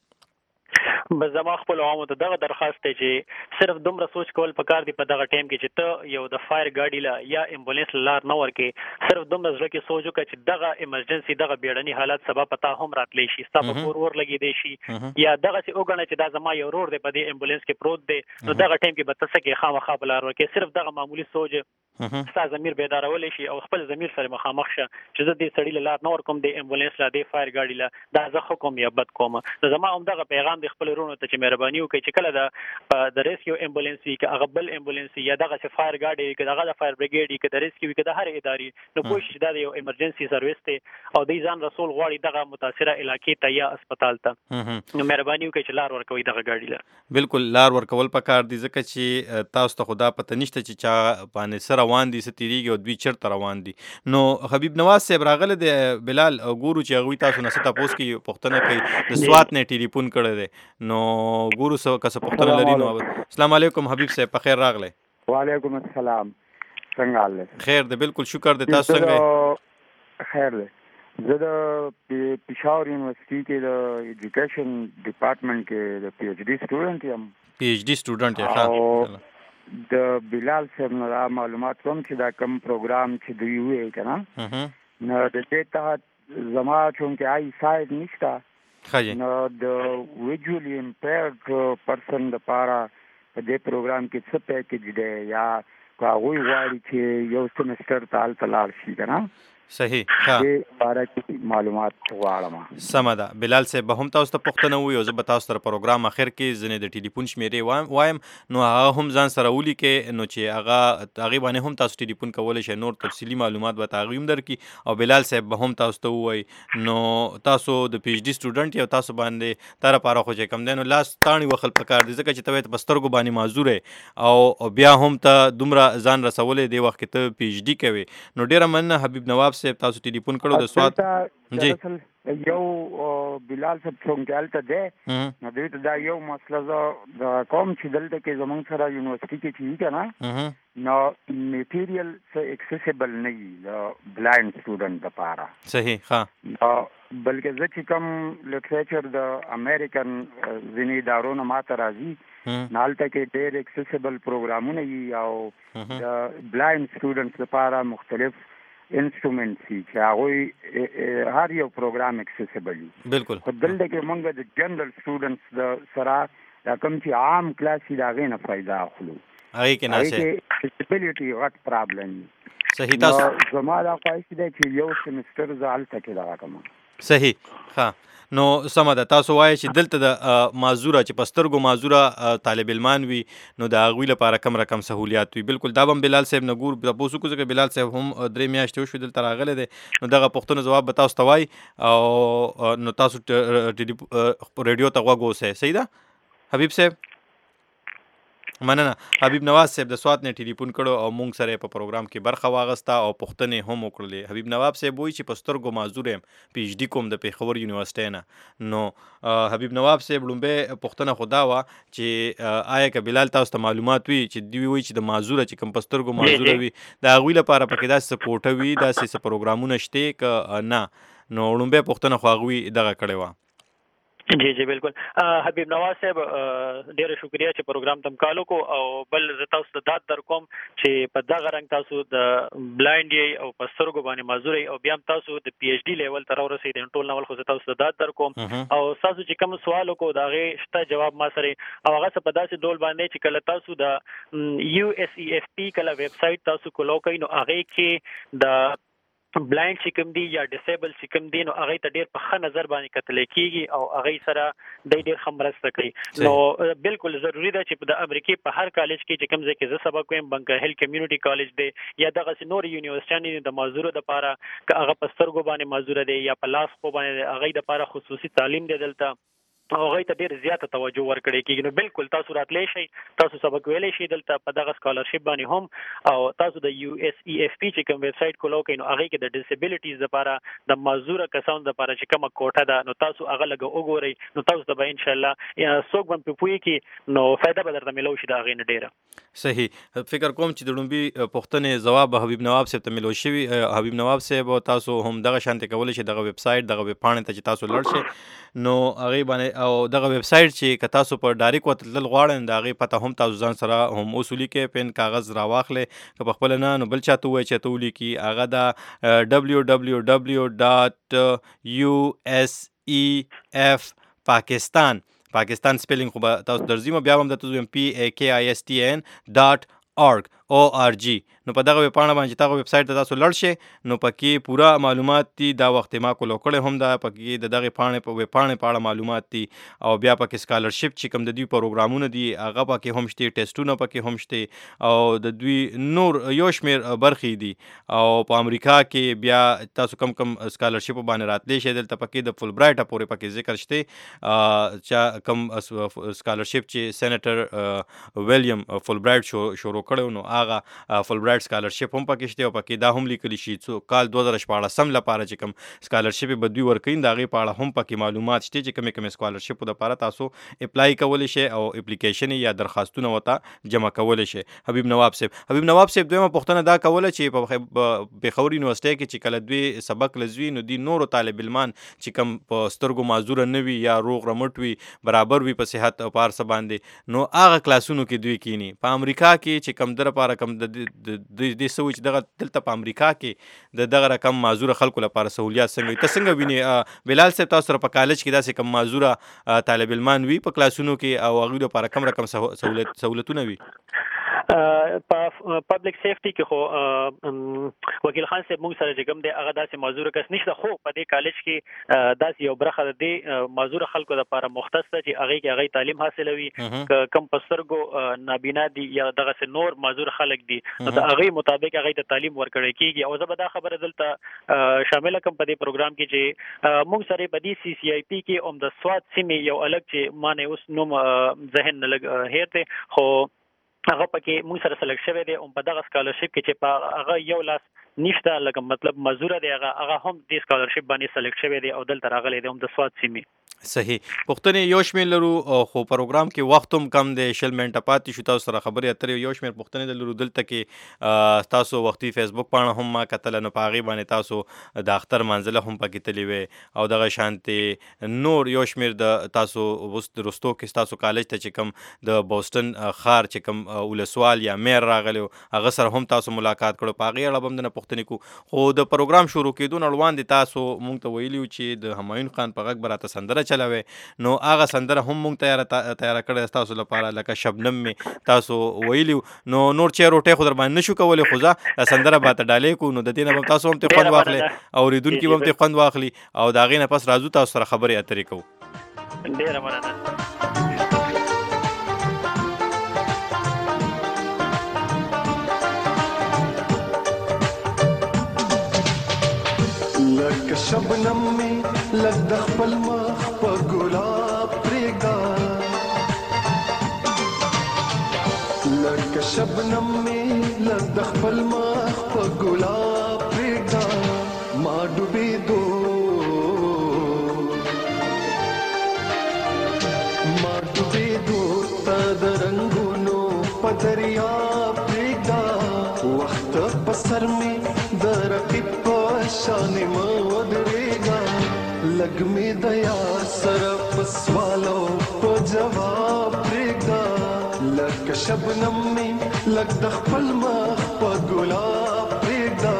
Speaker 2: بس زما خپل عوامو ته دغه درخواست دی چې صرف دومره سوچ کول پکار دی په دغه ټایم کې چې ته یو د فایر ګاډي لا یا امبولانس لار نه ورکې صرف دومره ځکه کې سوچ وکړه چې دغه ایمرجنسي دغه بیړني حالت سبب پتا هم راتلی شي ستا په کور ور لګې دی شي یا دغه چې وګڼه چې دا زما یو رور دی په دې امبولانس کې پروت دی نو دغه ټایم کې به تاسو کې خامخا بلار ورکې صرف دغه معمولی سوچ ستا ضمیر بیدارول شي او خپل ضمیر سره مخامخ شه چې زه دې سړی لار نه ورکوم د امبولانس لا د فایر ګاډي لا دا زه حکم یا بد کوم زما هم دغه پیغام د خپل رونو ته چې مهرباني وکړي چې کله د ریسکیو امبولانس وي که هغه بل امبولانس یا دغه فایر ګاډي که دغه د فایر بریګیډ که د ریسکیو که د هر ادارې نو کوشش دا یو ایمرجنسي سرویس ته او د ځان رسول غواړي دغه متاثره علاقې ته یا هسپتال ته نو مهرباني وکړي چې لار ورکوي دغه ګاډي لا
Speaker 1: بالکل لار ورکول پکار دي ځکه چې تاسو ته خدا پته نشته چې چا باندې سره روان دي ستیریږي او دوی چرته روان دي. نو حبیب نواز صاحب راغله د بلال ګورو چې هغوی تاسو نه څه تپوس کوي پوښتنه کوي د سوات نه ټلیفون کړی دی نو ګورو څه کسه پوښتنه لري نو السلام علیکم حبیب صاحب په خیر راغلی.
Speaker 5: وعلیکم السلام څنګه حال دی؟
Speaker 1: خیر دی بالکل شکر دی تاسو څنګه
Speaker 5: خیر دی. زه د پېښور یونیورسيټي کې د ایجوکیشن ډپارټمنټ کې د پی ایچ ډي سټوډنټ یم.
Speaker 1: پی ایچ ډي سټوډنټ یې
Speaker 5: د بلال صاحب نه معلومات کوم چې دا کوم پروګرام چې دوی وی کنه نو د دې تحت زما چونکه آی سایډ نشته نو د ویژولی امپیرډ پرسن لپاره په دې پروګرام کې څه پیکیج دی یا هغوی غواړي چې یو سیمسټر ته هلته لاړ شي کنه
Speaker 1: صحیح
Speaker 5: باره کې معلومات غواړم.
Speaker 1: سمه ده بلال صاحب به هم تاسو ته پوښتنه وي او زه به تاسو سره پروګرام اخر کې ځینې د ټلیفون شمیرې وایم نو هغه هم ځان سره ولیکئ نو چې هغې باندې هم تاسو ټلیفون کولی شئ نور تفصیلي معلومات به هغوی هم درکړي او بلال صاحب به هم تاسو ته ووایي نو تاسو د پی ایچ ډي سټوډنټ یو تاسو باندې تا لپاره خو چې کوم دی نو لاس تاڼې وخل پکار دي ځکه چې ته په سترګو باندې معذور او بیا هم ته دومره ځان رسولی دی وخت کې ته پی ایچ ډي کوې نو ډېره مننه حبیب نواب صاحب تاسو ټلیفون کړو د سوات جی
Speaker 5: یو بلال صاحب څنګه حالت ده نو دوی ته دا یو مسله د کوم چې دلته کې زمونږ سره یونیورسيټي کې چي کنه نو میټیریل څه اکسیسیبل نه وي د بلایند سټوډنټ لپاره
Speaker 1: صحیح ها
Speaker 5: بلکې زه چې کوم لټریچر د امریکن ځینې ادارو نه ماته راځي نالته کې ډېر اکسیسیبل پروګرامونه وي او د بلایند سټوډنټس لپاره مختلف انسټرومنټس چې هغه هر یو پروګرام اکسیسیبل وي
Speaker 1: بالکل
Speaker 5: خو دلته کې موږ د جنرال سټوډنټس د سره دا کوم چې عام کلاس دي دا غي نه فائدہ اخلو
Speaker 1: هغه کې ناشه
Speaker 5: اکسیسیبিলিټي غټ پرابلم
Speaker 1: صحیح تاسو
Speaker 5: زما دا خواهش ده چې یو سمستر زالته کې دا کوم
Speaker 1: صحیح ها نو سم ده تاسو وایي چې دلته د معذوره چې پسترګو معذوره طالب علمان وي نو د هغوی لپاره کم رقم سہولیات وي بالکل دا هم بلال صاحب نګور تاسو کو ځکه بلال صاحب هم 3 میاشتې شو دلته راغله دي نو دغه پښتون جواب به تاسو توای او نو تاسو ریډیو ته غوږ صحیح ده حبیب صاحب مننه حبیب نواز صاحب د سوات نه ټلیفون کړو او مونږ سره په پروګرام کې برخه واغستا او پښتنې هم وکړلې حبیب نواز صاحب وایي چې پسترګو معذور یم پی ایچ ډی کوم د پیښور یونیورسيټي نه نو حبیب نواز صاحب لومبه پښتنه خدا وا چې آیا ک بلال تاسو ته معلومات وي چې دی وایي چې د معذور چې کم پسترګو معذور وي دا غوی لپاره پکې دا سپورټ وي دا سه پروګرامونه شته ک نه نو لومبه پښتنه خو غوی دغه کړي وا
Speaker 2: جی جی بالکل حبیب نواز صاحب ډیره شکریا چې پروګرام تم کالو کو او بل تاسو ته داد در کوم چې په دغه رنګ تاسو د بلایند او پسترګو باندې معذور او بیا تاسو د پی ایچ ډی لیول تر ورسېدل ټول نو خو تاسو ته داد در کوم او تاسو چې کوم سوال کو داغه شته جواب ما سره او هغه څه په داسې ډول باندې چې کله تاسو د یو اس ای اف پی کله ویب سټ تاسو کولو کوي نو هغه کې د بلایند چې کوم دی یا ډیسیبل چې کوم دی نو هغه ته ډیر په ښه نظر باندې کتل کیږي او هغه سره د ډیر خمرسته کوي نو بالکل ضروری ده چې د امریکای په هر کالج کې چې کوم ځای کې زه سبق وایم بنکر هیل کمیونټي کالج دی یا دغه نور یونیورسيټي د معذور د لپاره که هغه پسترګو باندې معذور دی یا په لاس خو باندې هغه د لپاره خصوصي تعلیم دی دلته او هغه ته ډیر زیاته توجه ورکړي کیږي نو بالکل تاسو راتلی شئ تاسو سبق ویلی شئ دلته په دغه سکالرشپ باندې هم او تاسو د یو اس ای اف پی چې کوم ویب سټ کولو کوي نو هغه کې د ډیسیبিলিټیز لپاره د معذور کسانو لپاره چې کومه کوټه ده نو تاسو هغه لګ وګورئ نو تاسو ته به ان شاء الله څوک هم په پوي کې نو فائدہ به درته ملو شي دا غي نه ډیره
Speaker 1: صحیح فکر کوم چې د لومبي پښتنې جواب حبیب نواب صاحب ته ملو شي حبیب نواب صاحب تاسو هم دغه شانته کولای شئ دغه ویب سټ دغه ویب پاڼه ته چې تاسو لړ شئ نو هغه باندې او دغه ویب سټ چې که تاسو په ډایرکټ وتل غواړئ دا غي پته هم تاسو ځان سره هم اصولي کې پن کاغذ راواخلې که په خپل نه نو بل چاته وای چې ته ولیکي هغه دا www.usefpakistan سپیلینګ خو به تاسو درځي بیا هم د تاسو pakistan.org نو په دغه پاڼه باندې تاسو ویب سټ ته تاسو لړ شئ نو پکې پورا معلومات دي دا وخت ما کو لوکړې هم دا پکې دغه پاڼه په ویب پاڼه په اړه معلومات دي او بیا پکې سکالرشپ چې کوم د دوی پروګرامونه دي هغه پکې هم شته ټیسټونه پکې هم شته او د دوی نور یو شمیر برخې دي او په امریکا کې بیا تاسو کم سکالرشپ باندې راتلی شئ دلته پکې د فول برایټ پورې پکې ذکر شته چې کم سکالرشپ چې سېنیټر ویلیام فول برایټ شروع کړو نو هغه فول برایټ سکالرشپ هم پکې شته او پکې دا هم لیکل شي چې کال 2014 لپاره چې کوم سکالرشپ به دوی ورکوي دا غي پاړه هم پکې معلومات شته چې کوم سکالرشپ لپاره تاسو اپلای کولی شئ او اپلیکیشن یا درخواستونه وته جمع کولی شئ حبیب نواب صاحب دویمه پوښتنه دا کوله چې په پیښور یونیورسيټي کې چې کله دوی سبق لزوي نو دی نورو طالب علمان چې کوم په سترګو معذور نه وي یا روغ رمټ وي برابر وي په صحت او پارس باندې نو هغه کلاسونو کې دوی کینی په امریکا کې چې کم در لپاره کم د سوي چې دغه دلته په امریکا کې دغه رقم معذور خلکو لپاره سہولیات څنګه ویني بلال صاحب تاسو سره په کالج کې داسې کم معذور طالب علمان وي په کلاسونو کې او هغه لپاره کم رقم سہولتونه وي
Speaker 2: په پبلک سیفټي کې خو وکیل خان صاحب موږ سره کوم دی هغه داسې معذور کس نشته خو په دې کالج کې داسې یو برخه دی معذور خلکو لپاره مختص ده چې هغه تعلیم حاصلوي کم پسترګو نابینا دي یا دغه نور معذور خلک دي نو د هغه مطابق هغه ته تعلیم ورکړی کیږي او زه به دا خبره دلته شامل کوم په دې پروګرام کې چې موږ سره په دې سی سی آی پی کې د سواد سیمې یو الګ چې معنی اوس نوم ذهن نه لګ هرته خو هغه پکې موږ سره سلیکټ شوی دی او په دغه سکالرشپ کې چې په هغه یو لاس نشته لکه مطلب مزور دی هغه هم د سکالرشپ باندې سلیکټ شوی دی او دلته راغلی دی هم د سواد سیمې.
Speaker 1: صحیح. پښتنې یو شمېر لرو خو پروګرام کې وخت هم کم دی، 20 منټه پاتې شو. تاسو سره خبرې اترې یو شمېر پښتنې لرو. دلته کې تاسو وختي فیسبوک پاڼه هم ما کتله، نو په هغې باندې تاسو د اختر منزله هم پکې تللې وې او دغه شانتې نور یو شمېر د تاسو اوس د رستو کې ستاسو کالج ته چې کوم د بوسټن ښار چې کوم ولسوال یا میر راغلی هغه سره هم تاسو ملاقات کړو. په هغې اړه به هم د پښتنې کو. خو د پروګرام شروع کېدو نه وړاندې تاسو مونږ ته ویلي وو چې د همایون خان په غږ به راته سندره چلوي، نو هغه سندره هم مونږ تیاره کړې تاسو لپاره، لکه شبنم مې تاسو ویلي. نو نور چې روټۍ خو در باندې نشو کولی، خو زه سندره به ته ډالۍ کړو، نو د دې نه به تاسو هم ترې خوند واخلئ، اورېدونکي به هم ترې خوند واخلي او د هغې نه پس راځو تاسو سره خبرې اترې کوو.
Speaker 2: ډېره مننه.
Speaker 6: لکه شبنم می لگ د خپل مخ په ګلاب پرېږده، لکه شبنم می لگ د خپل مخ په ګلاب پرېږده، ما ډوبېدو ته د رنګونو په دریاب پرېږده، وخت په سر می د رقیب په شان مه ودرېږه، لږ مې د یار سره په سوالو په جواب پرېږده، لکه شبنم مې لږ د خپل مخ په ګلاب پرېږده.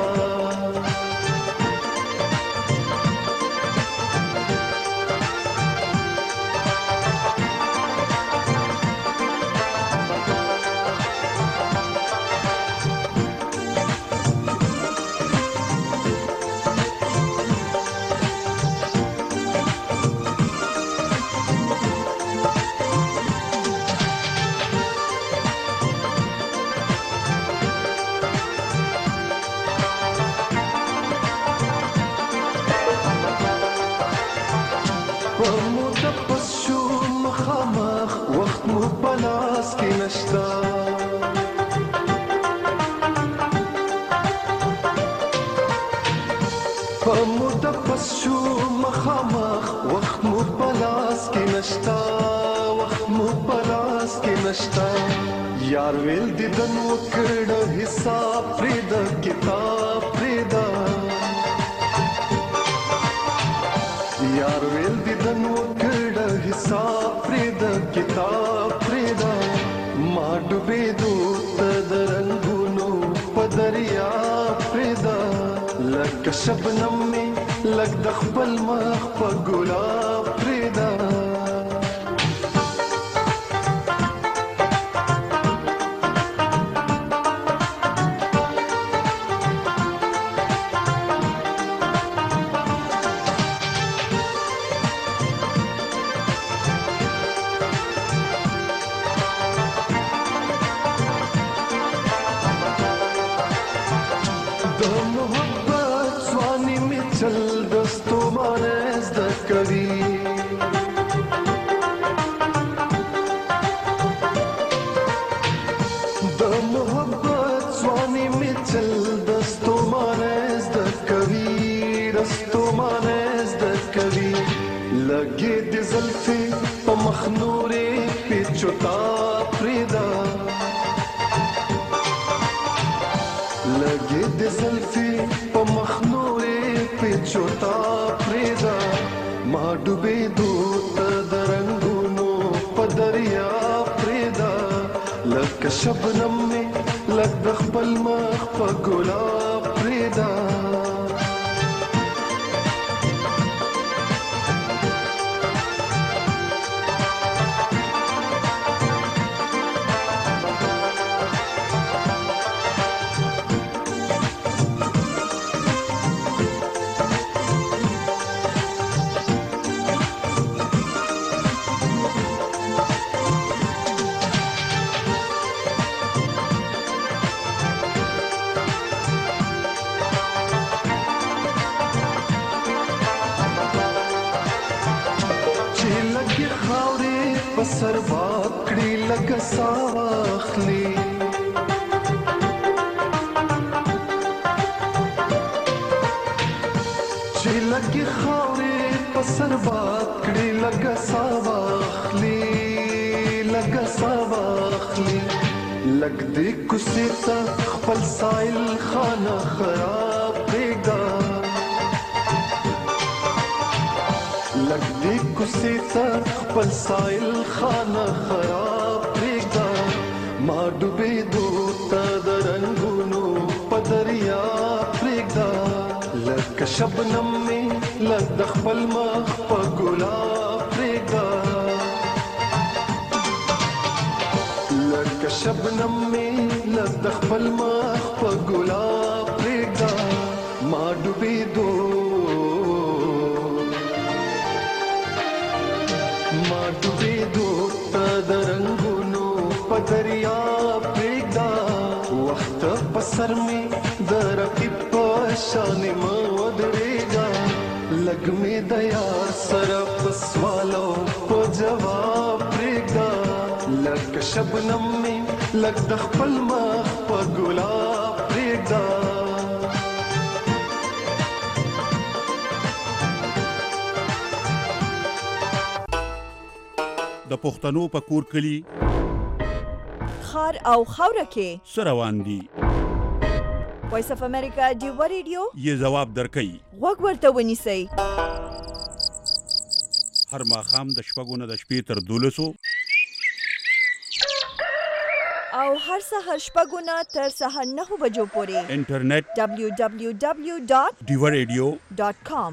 Speaker 6: یار ویل دیدن وکړه حساب پرېږده، کتاب پرېږده، یار ویل دیدن وکړه حساب پرېږده، کتاب پرېږده، ما ډوبېدو ته د رنګونو په دریاب پرېږده، لکه شبنم مې لږ د خپل مخ په ګلاب پرېږده. شبنم می لږ د خپل مخ په ګلاب پرېږده. سر باکړي لکه ساه واخلي، سر باد کړي لګه ساواخلي لګه ساواخلي لګ دې کوسې ته خپل سایل خانه خراب پرېږده لګ دې کوسې ته خپل سایل خانه خراب پرېږده ما ډوبېدو ته د رنګونو په دریا پرېږده لکه شبنم مې لږ د خپل مخ په ګلاب پرېږده لکه شبنم مې لږ د خپل مخ په ګلاب پرېږده ما ډوبېدو ته د رنګونو په دریا پرېږده وخت په سر مې د رقیب په شانې مه ودرېږه لږ مې د یار سره په سوالو په جواب پرېږده لکه شبنم مې لږ د خپل مخ په ګلاب پرېږده
Speaker 7: د پښتنو په کور کلی
Speaker 3: خار او خاوره کې
Speaker 7: څه روان دي
Speaker 3: وایس اف امریکا ډیو ریډیو
Speaker 7: یې ځواب درکوي
Speaker 3: غوږ ورته ونیسئ
Speaker 7: هر ماښام د شپږو نه د شپې تر 12
Speaker 3: او هر سهار شپږو نه تر سهار 9 بجو پورې
Speaker 7: انټرنیټ
Speaker 3: www.diwaradio.com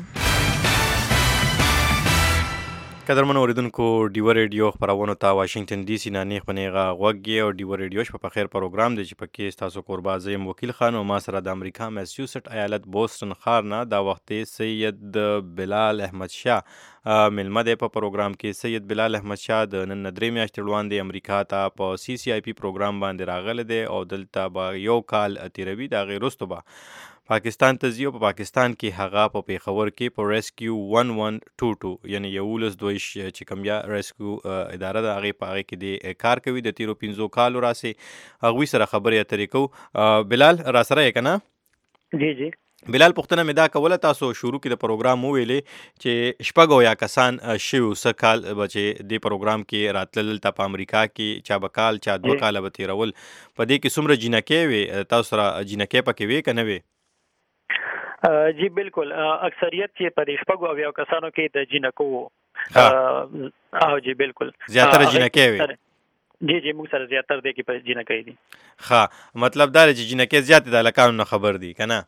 Speaker 1: قدرمن اوریدونکو ډیو ریډیو خبرونو ته واشنگټن ډي سي نه نیغ پنیغه غوږی او ډیو ریډیو شپه په خیر پروګرام دی چې پکې تاسو قربازم وکیل خان او ما سره د امریکا میساچوسټ ایالت بوسټن ښار نه دا وخت سید بلال احمد شاه ملمه دی په پروګرام کې سید بلال احمد شاه د نن درې میاشتې وړاندې امریکا ته په سی سی آی پی پروګرام باندې راغلی دی او دلته به یو کال تیروي د هغې وروسته به پاکستان ته ځي او په پاکستان کې هغه په پیښور کې په ریسکیو 1122 یعنی 1122 چې کوم یا ریسکیو اداره ده هغې په هغې کې د کار کوي د تیرو 15 کالو راسې هغوی سره خبرې اترې کوو بلال را سره یې که نه
Speaker 2: جی جی
Speaker 1: بلال پوښتنه مې دا کوله تاسو شروع کې د پروګرام وویلې چې شپږ یا کسان شوي څه کال به چې دې پروګرام کې راتلل دلته په امریکا کې چا به کال چا 2 کاله به تېرول په دې کې څومره جینکۍ وې تاسو سره جینکۍ پکې وې که نه وې
Speaker 2: جی بالکل اکثریت چې په دې شپږو او یو کسانو کې د جینکو او جی بالکل
Speaker 1: زیاتره جینکۍ وې
Speaker 2: جی جی موږ سره زیاتره دی کې په جینکۍ دي
Speaker 1: ښه مطلب دا دی چې جینکۍ زیاتې د هلکانو نه خبر دي که نه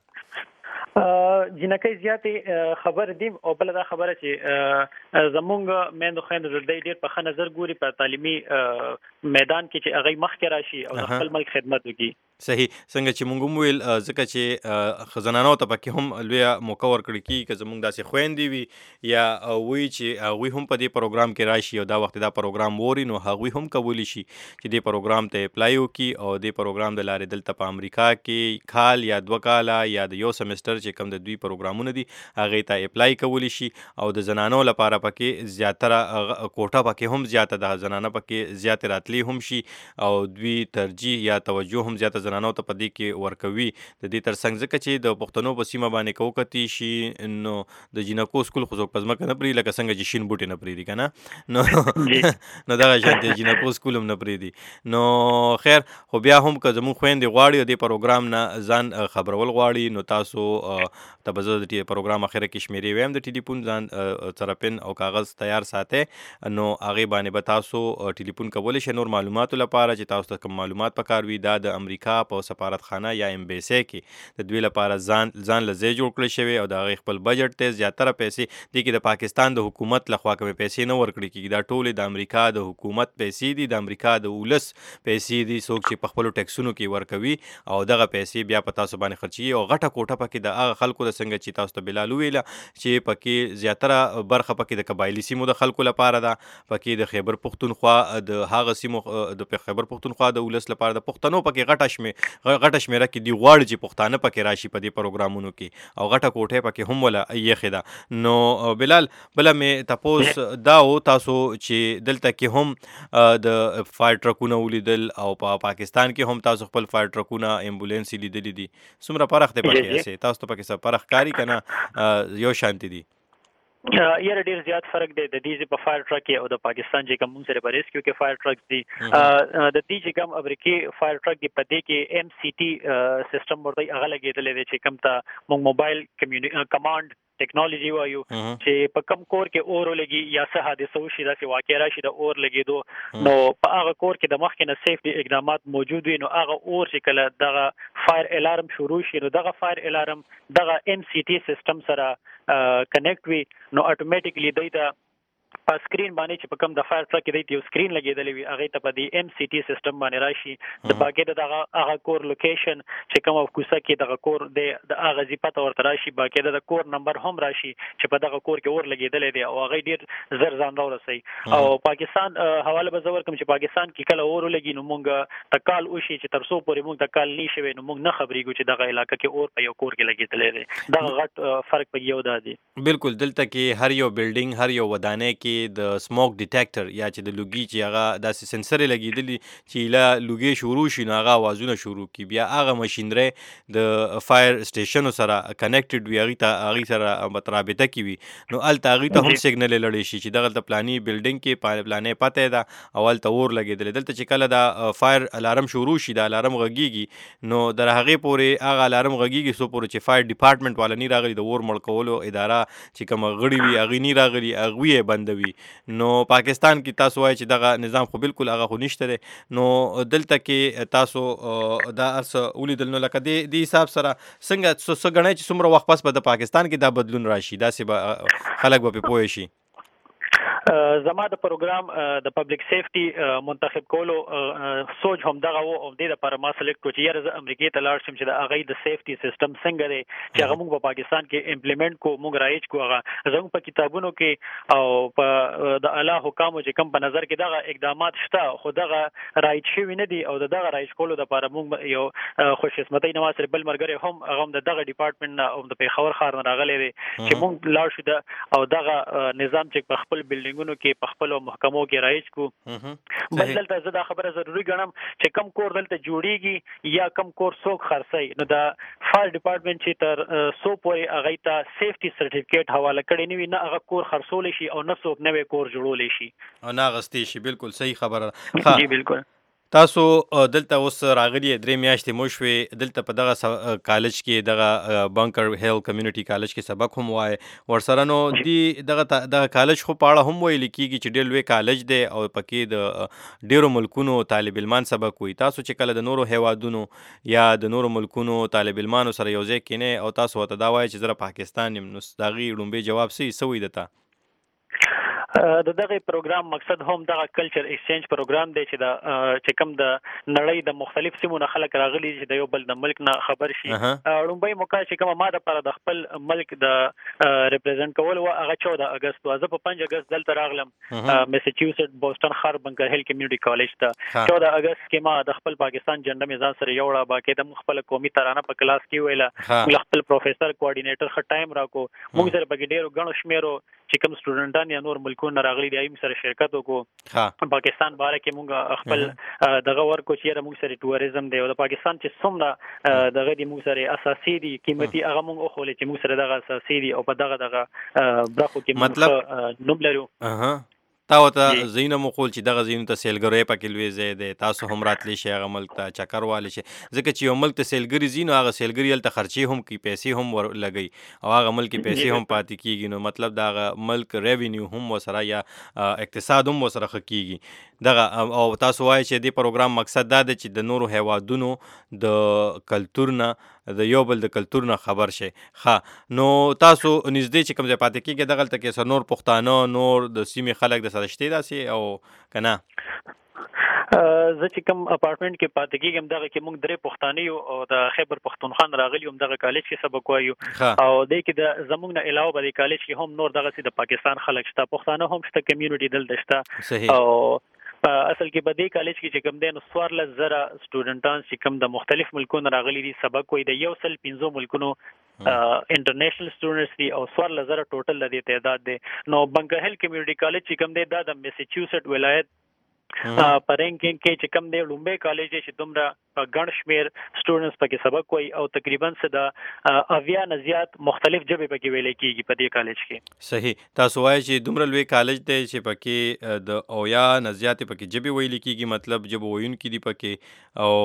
Speaker 2: جینکۍ زیاتې خبر دي او بله دا خبره چې زمونږ میندو خویندو د دوی ډېر په ښه نظر ګوري په تعلیمي میدان کې چې هغوی مخکې راشي او د خپل ملک خدمت وکړي
Speaker 1: صحیح څنګه چې مونږ هم ویل ځکه چې زنانو ته پکې هم لویه موقع ورکړل کېږي که زمونږ داسې خویندې وي یا وي چې هغوی هم په دې پروګرام کې راشي او دا وخت دا پروګرام ووري نو هغوی هم کولی شي چې دې پروګرام ته اپلای وکړي او دې پروګرام د لارې دلته په امریکا کې کال یا 2 کاله یا د یو سمستر چې کوم د دوی پروګرامونه دي هغې ته اپلای کولی شي او د زنانو لپاره پکې زیاتره کوټه پکې هم زیاته ده زنانه پکې زیاتې راتلی هم شي او دوی ترجیح یا توجه هم زیاته زنانو ته په دې کې ورکوي د دې ترڅنګ ځکه چې د پښتنو په سیمه باندې که وکتي شي نو د جینکو سکول خو څوک په ځمکه نه پرېږدي لکه څنګه چې شین بوټي نه پرېږدي که نه نو دغه شانتې جینکو سکول هم نه پرېږدي نو خیر خو بیا هم که زموږ خویندې غواړي د دې پروګرام نه ځان خبرول غواړي نو تاسو ته به زه د پروګرام اخره کې شمېرې ویم د ټلیفون ځان سره پن او کاغذ تیار ساتئ نو هغې باندې به تاسو ټلیفون کولی شئ نور معلوماتو لپاره چې تاسو ته کوم معلومات پکار وي دا د امریکا په سفارتخانه یا امبیسۍ کې د دوی لپاره ځان له ځای جوړ کړی شوی او د هغې خپل بجټ دی زیاتره پیسې دې کې د پاکستان د حکومت لخوا کومې پیسې نه ورکړي کېږي دا ټولې د امریکا د حکومت پیسې دي د امریکا د ولس پیسې دي څوک چې په خپلو ټیکسونو کې ورکوي او دغه پیسې بیا په تاسو باندې خرچېږي او غټه کوټه پکې د هغه خلکو د څنګه چې تاسو ته بلال وویله چې پکې زیاتره برخه پکې د قبایلي سیمو د خلکو لپاره ده پکې د خیبر پښتونخوا د هغه سیمو د خیبر پښتونخوا د ولس لپاره د پښتنو پکې غټه شمیره کې دی غواړي چې پښتانه پکې راشي په دې پروګرامونو کې او غټه کوټه پکې هم ولا یخې ده نو بلال بله مې تپوس دا و تاسو چې دلته کې هم د فایر ټرکونه ولیدل او په پاکستان کې هم تاسو خپل فایر ټرکونه امبولانس لیدلي دي څومره فرق دی پکې تاسو ته پکې څه فرق ښکاري که نه یو شانتي دي
Speaker 2: یاره ډیر زیات فرق دی د دې په فایر ټرک او د پاکستان چې کوم سره په ریسکیو کې فایر ټرک دي د دې چې کوم امریکای فایر ټرک دی په دې کې ام سی ټي سیستم ورته هغه لګیدل دي چې کوم ته موږ موبایل کمانډ ټیکنالوژي وایو چې په کم کور کې اور لګي یا څه حادثه وشي دا چې واقع راشي د اور لګیدو نو په هغه کور کې د مخکې نه سیفټي اقدامات موجود وي نو هغه اور چې کله دغه فایر الارم شروع شي نو دغه فایر الارم دغه ام سی ټي سیستم سره کنیکټ وي نو اتوماتیکلی دایته په سکرین باندې چې په کوم د فایر ټرک کې د یو سکرین لګیدلې وي هغه ته په دې ام سی ټي سیستم باندې راشي د باقي د هغه کور لوکیشن چې کوم او کوڅه کې د کور د هغه ځپته ورته راشي باقي د کور نمبر هم راشي چې په دغه کور کې اور لګیدلې دی او هغه ډیر زر ځان راورسي او پاکستان حواله به زور کوم چې پاکستان کې کله اور لګي نو مونږ تکال وشي چې ترسو پورې مونږ تکال نشي نو مونږ نه خبرېږو چې دغه علاقې کې اور په یو کور کې لګیدلې دی دغه غټ فرق په یو دی
Speaker 1: بالکل دلته کې هر یو بلډینګ هر یو ودانۍ کې د سموک ډیټیکټر یا چې د لوګي چې هغه داسې سنسر لګیدلی چې لا لوګي شروع شي نو هغه आवाजونه شروع کی بیا هغه ماشينری د فایر سټیشن سره کنیکټډ وي هغه سره مترابطه کی وي نو ال تاغي ته هم سیګنل لړی شي چې دغه د پلاني بلډینګ کې پلانې پته ده اول ته اور لګیدل دلته چې کله دا فایر الارم شروع شي دا الارم غږیږي نو در هغه پورې هغه الارم غږیږي سو پورې چې فایر ډپارټمنټ والا نه راغلي د اور مړ کولو اداره چې کوم غړي وي هغه نه راغلي هغه بندوي نو پاکستان کې تاسو وایي چې دغه نظام خو بالکل هغه خو نشته نو دلته کې تاسو دا ارس ولیدل نو لکه د حساب سره څنګه څه غنئ چې څومره وخت پس په پاکستان کې دا بدلون راشي دا سه خلک به پوه شي
Speaker 2: زما د پروګرام د پبلک سیفټي منتخب کولو سوچ هم دغه او د لپاره ما سلیکټ کړ چې یاره زه امریکای ته لاړ شم چې د هغه د سیفټي سیستم څنګه دی چې هغه موږ په پاکستان کې امپلیمنٹ کو موږ رایج کو هغه زموږ په کتابونو کې او په د اعلی حکامو چې کوم په نظر کې دغه اقدامات شته خو دغه رایج شوی نه دي او دغه رایج کولو لپاره موږ یو خوش قسمتۍ نه واسره بل مرګره هم هغه دغه ډپارټمنټ او د پیښور ښار نه راغلي دي چې موږ لاړ شو او دغه نظام چې په خپل بلډینګ کې په خپل محکمو کې رایج کو بل دلته زه دا خبره ضروری ګڼم چې کم کور دلته جوړیږي یا کم کور څوک خرڅي نو دا فایر ډپارټمنټ چې تر سو پورې هغه ته سیفټي سرټیفیکیټ حواله کړی نه وي نه هغه کور خرڅول شي او نه څوک نوې کور جوړول شي
Speaker 1: او نه غستې شي بالکل صحیح خبره
Speaker 2: جی بالکل
Speaker 1: تاسو دلته اوس راغلي درې میاشتې مو شوې دلته په دغه کالج کې دغه بانکر هیل کمیونټي کالج کې سبق هم وای ورسره نو دی دغه کالج خو په اړه هم ویل کیږي چې ډېر لوی کالج دی او پکې د ډېرو ملکونو طالب علمان سبق وي تاسو چې کله د نورو هیوادونو یا د نورو ملکونو طالب علمانو سره یو ځای کینې او تاسو ته دا وایي چې زه پاکستان یم نو دغه لومبي جواب سوي دته
Speaker 2: د دغه پروګرام مقصد هم دغه کلچر ایکسچینج پروګرام دی چې کوم د نړۍ د مختلف سیمو نه خلک راغلي چې د یو بل د ملک نه خبر شي لومبي موقع چې کومه ما د پر د خپل ملک د ریپرزینټ کول او هغه 14 اگست زه په 5 اگست دلته راغلم میساچوسټ بوسټن خار بنکر هیل کمیونټي کالج ته 14 اگست کې ما د خپل پاکستان جنډه میزان سره یوړه باقي د خپل قومي ترانه په کلاس کې ویله خپل پروفیسور کوارډینیټر خ ټایم راکو موږ سره په ډیرو غنو شمیرو چې کوم سټوډنټان یا نور ملکونه راغلي دي ایم سره شرکت وکړو پاکستان باره کې موږ خپل دغه ورکو چې موږ سره ټوریزم دی او د پاکستان چې څومره دغه د موږ سره اساسي دي قیمتي هغه موږ خو چې موږ سره دغه اساسي دي او په دغه برخو کې
Speaker 1: مطلب
Speaker 2: نوم لرو
Speaker 1: تا ته زینه مقول چې دغه زینو ته سیلګری پکې لوي زیاده تاسو هم راتلی شي هغه ملک ته چکر والی شي ځکه چې یو ملک ته سیلګری زینو هغه سیلګری ال ته خرچي هم کی پیسې هم ور لګي او هغه ملک پیسې هم پاتې کیږي نو مطلب دا ملک ریوینیو هم وسره یا اقتصاد هم وسره خکېږي دغه او تاسو وایي چې د پروګرام مقصد دا دی چې د نورو هیوادونو د کلچر نه د یو بل د کلچر نه خبر شي نو تاسو نږدې چې کوم ځای پاتې کیږي دغه تل کې نور پښتانه نور د سیمې خلک د سره شته داسي او کنه
Speaker 2: زه چې کوم اپارټمنټ کې پاتې کېږم دغه کې موږ درې پښتانه یو او د خیبر پښتونخوا راغلي هم دغه کالج کې سبق وایو او د کې د زموږ نه علاوه په کالج کې هم نور دغه سي د پاکستان خلک شته پښتانه هم شته کمیونټي دلته شته او اصل کې په دې کالج کې چې کوم دین 14,000 سټوډنټان چې کوم د مختلف ملکونو راغلي دي سبق وایي د 115 ملکونو انټرنیشنل سټوډنټس دي او 14,000 ټوټل د تعداد دي نو بنکر هیل کمیونټي کالج چې کوم دی دا د میساچوسټ ولایت په رینکینګ کې چې کم دی لومبه کالج چې دومره ګڼ شمیر سټوډنټس پکې سبق وایي او تقریبا څه د اویا نه زیات مختلف ژبې پکې ویل کېږي په دې کالج کې.
Speaker 1: صحیح. تاسو وایي چې دومره لوی کالج دی چې پکې د اویا نه زیات پکې ژبې ویل کېږي، مطلب ژبه ویونکي دي پکې او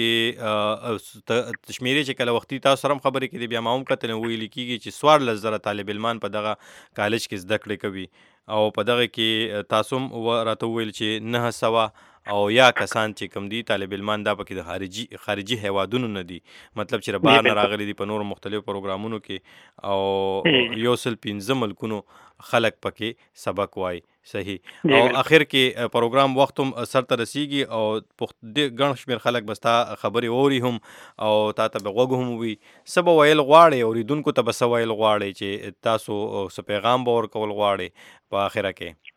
Speaker 1: پکې شمیرې چې کله وختي تاسو سره خبرې کړي بیا ما هم کتل ویل کېږي چې 14,000 طالب علمان په دغه کالج کې زده کړې کوي او په دغه کې تاسو هم راته وویل چې 900 او یا کسان چې کم دي طالب علمان دا پکې د خارجي هیوادونو نه دي، مطلب چې بهر نه راغلي دي په نورو مختلفو پروګرامونو کې او 115 ملکونو خلک پکې سبق وایي. صحیح. او اخر کې پروګرام وخت هم سر ته رسیږي او ګڼ شمېر خلک به ستا خبرې اوري هم او تا ته به غوږ هم وي. څه به ویل غواړې اورېدونکو ته به څه ویل غواړئ چې تاسو څه پیغام به ورکول غواړئ په اخره کې؟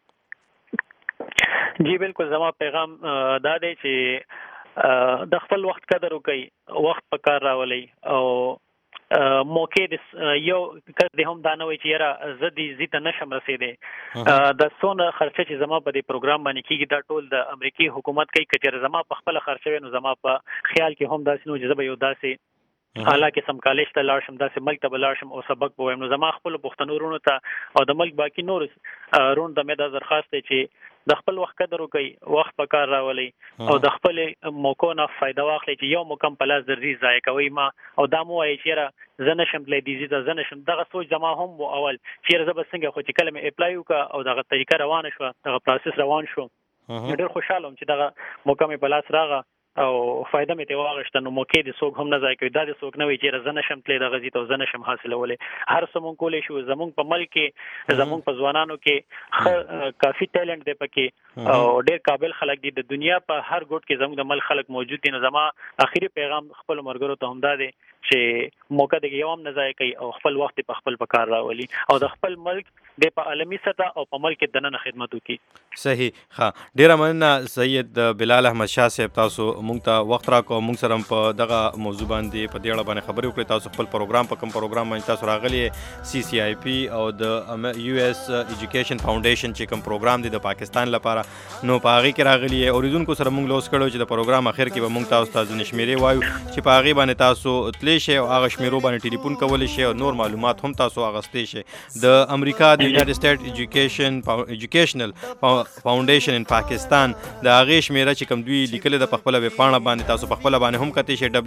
Speaker 2: جی بالکل، زما پیغام دا دی چې د خپل وخت قدر وکړئ، وخت په کار راولئ او موقع یو کس دی هم دا نه وایي چې یاره زه دې ځي ته نشم رسېدی. د څونه خرچه چې زما په دې پروګرام باندې کېږي دا ټول د امریکایي حکومت کوي. که چېرې زما په خپله خرچه وي نو زما په خیال کې هم داسې نه و چې زه به یو داسې اعلی قسم کالج ته لاړ شم، داسې ملک ته به لاړ شم او سبق به وایم. نو زما خپلو پښتنو وروڼو ته او د ملک باقي نورو وروڼو ته مې دا درخواست دی چې د خپل وخت قدر وکړئ، وخت په کار راولئ او د خپلې موقعو نه فایده واخلئ چې یو موقع په لاس درځي ضایع کوئ ما او دا مو وایئ چې یاره زه نشم تللی دې ځي ته زه نشم. دغه سوچ زما هم و اول چې یاره زه به څنګه، خو چې کله مې اپلای وکړه او دغه طریقه روانه شوه، دغه پروسس روان شو، ډېر خوشحاله وم چې دغه موقع مې په لاس راغله او فایده مې ترې واخیسته. نو موقع دې څوک هم نه ضایع کوي. دا دې څوک نه وایي چې یاره زه نشم تللی دغه ځي ته او زه نشم حاصلولی. هر څه مونږ کولی شو. زمونږ په ملک کې زمونږ په ځوانانو کې کافي ټیلنټ دی پکې او ډېر قابل خلک دي. د دنیا په هر ګوټ کې زمونږ د ملک خلک موجود دي. نو زما اخري پیغام خپلو ملګرو ته هم دا دی چې موقع دې یو هم نه ضایع کوي او خپل وخت په خپل په کار راولي او د خپل ملک د په عالمي سطح او په ملک کې دننه خدمت وکړي.
Speaker 1: صحیح. ښه، ډېره مننه سید بلال احمد شاه صاحب، تاسو مونږ ته وخت راکړو، مونږ سره په دغه موضوع باندې په دې اړه باندې خبرې وکړې. تاسو خپل پروګرام په کوم پروګرام باندې تاسو راغلي CCIP او د US ایجوکیشن فاونډیشن چې کوم پروګرام دی د پاکستان لپاره، نو په هغې کې راغلي اوریدونکو سره مونږ لوس کړو چې د پروګرام اخر کې به مونږ تاسو ته ځینې شمېرې وایو چې په هغې باندې تاسو تللی شئ او هغه شمېرو باندې ټلیفون کولی شئ او نور معلومات هم تاسو اخیستی شئ. د امریکا د یونایټډ سټیټ ایجوکیشنل فاونډیشن ان پاکستان د هغې شمېره چې کوم دوی لیکلې ده په خپله ویبپاڼه باندې تاسو په خپله باندې هم کتی شئ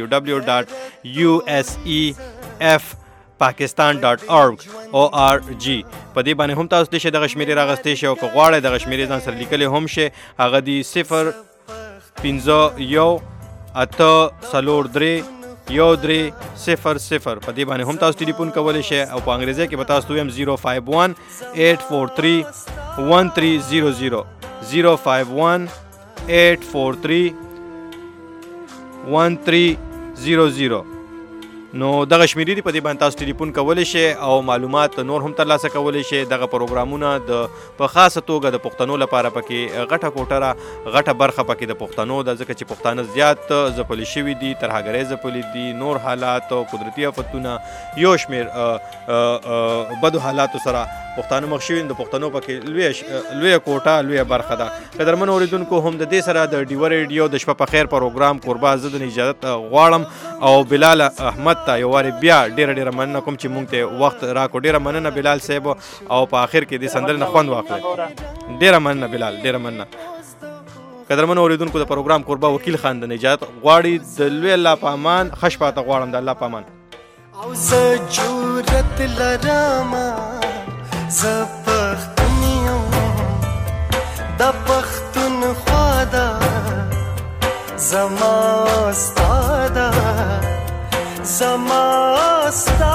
Speaker 1: www.usefpakistan.org په دې باندې هم تاسو تلی شئ دغه شمېرې راغستی شئ او که غواړئ دغه شمېرې ځان سره لیکلی هم شئ. هغه دي 051 843 په دې باندې هم تاسو ټلیفون کولی شئ او په انګریزي کې به تاسو ویم 051 843 1300 051 843 1300. نو دغه شمیرې دي په دې باندې تاسو ټلیفون کولی شئ او معلومات نور هم ترلاسه کولی شئ. دغه پروګرامونه په خاصه توګه د پښتنو لپاره پکې غټه کوټه غټه برخه پکې د پښتنو ده، ځکه چې پښتانه زیات ځپلي شوي دي، ترهګرۍ ځپلي دي، نور حالات او قدرتي آفتونه یو شمېر بدو حالاتو سره پښتانه مخ شوي. د پښتنو پکې لویه کوټه لویه برخه ده. قدرمن اورېدونکو، هم د دې سره د ډیوه ریډیو د شپه په خیر پروګرام کوربه زه د اجازت غواړم او بلال احمد ته یو وارې بیا ډېره مننه کوم چې مونږ ته وخت راکړو. ډېره مننه بلال صاحب او په آخر کې دې سندرې نه خوند واخلئ. ډېره مننه بلال، ډېره مننه. قدرمن اورېدونکو، د پروګرام کوربه وکیل خان د اجازت غواړي. د لوی الله په امان ښه شپه ته غواړم. د الله په امان.
Speaker 6: او زه جرأت لرمه زه پښتون یم د پښتونخوا ده زما ستا ده زما ستا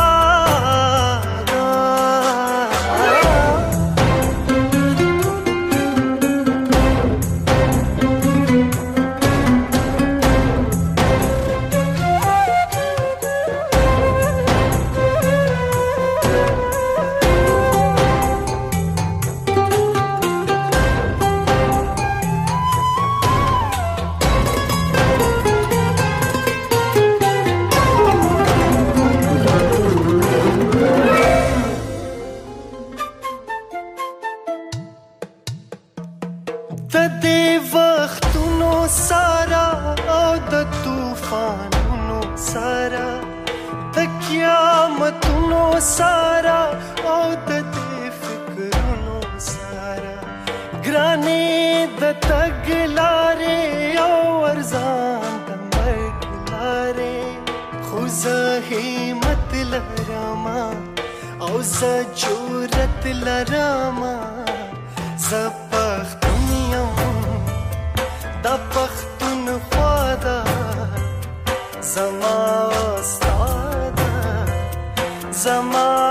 Speaker 6: طوفانونو سارا د قیامتونو سارا او د دې فکرونو سارا ګرانې د تګ لارې او ارزان د مرګ لارې خو زه همت لرما او زه جرأت لرما زه پښتون یم دا پښتونخوا ده زما ستا ده زما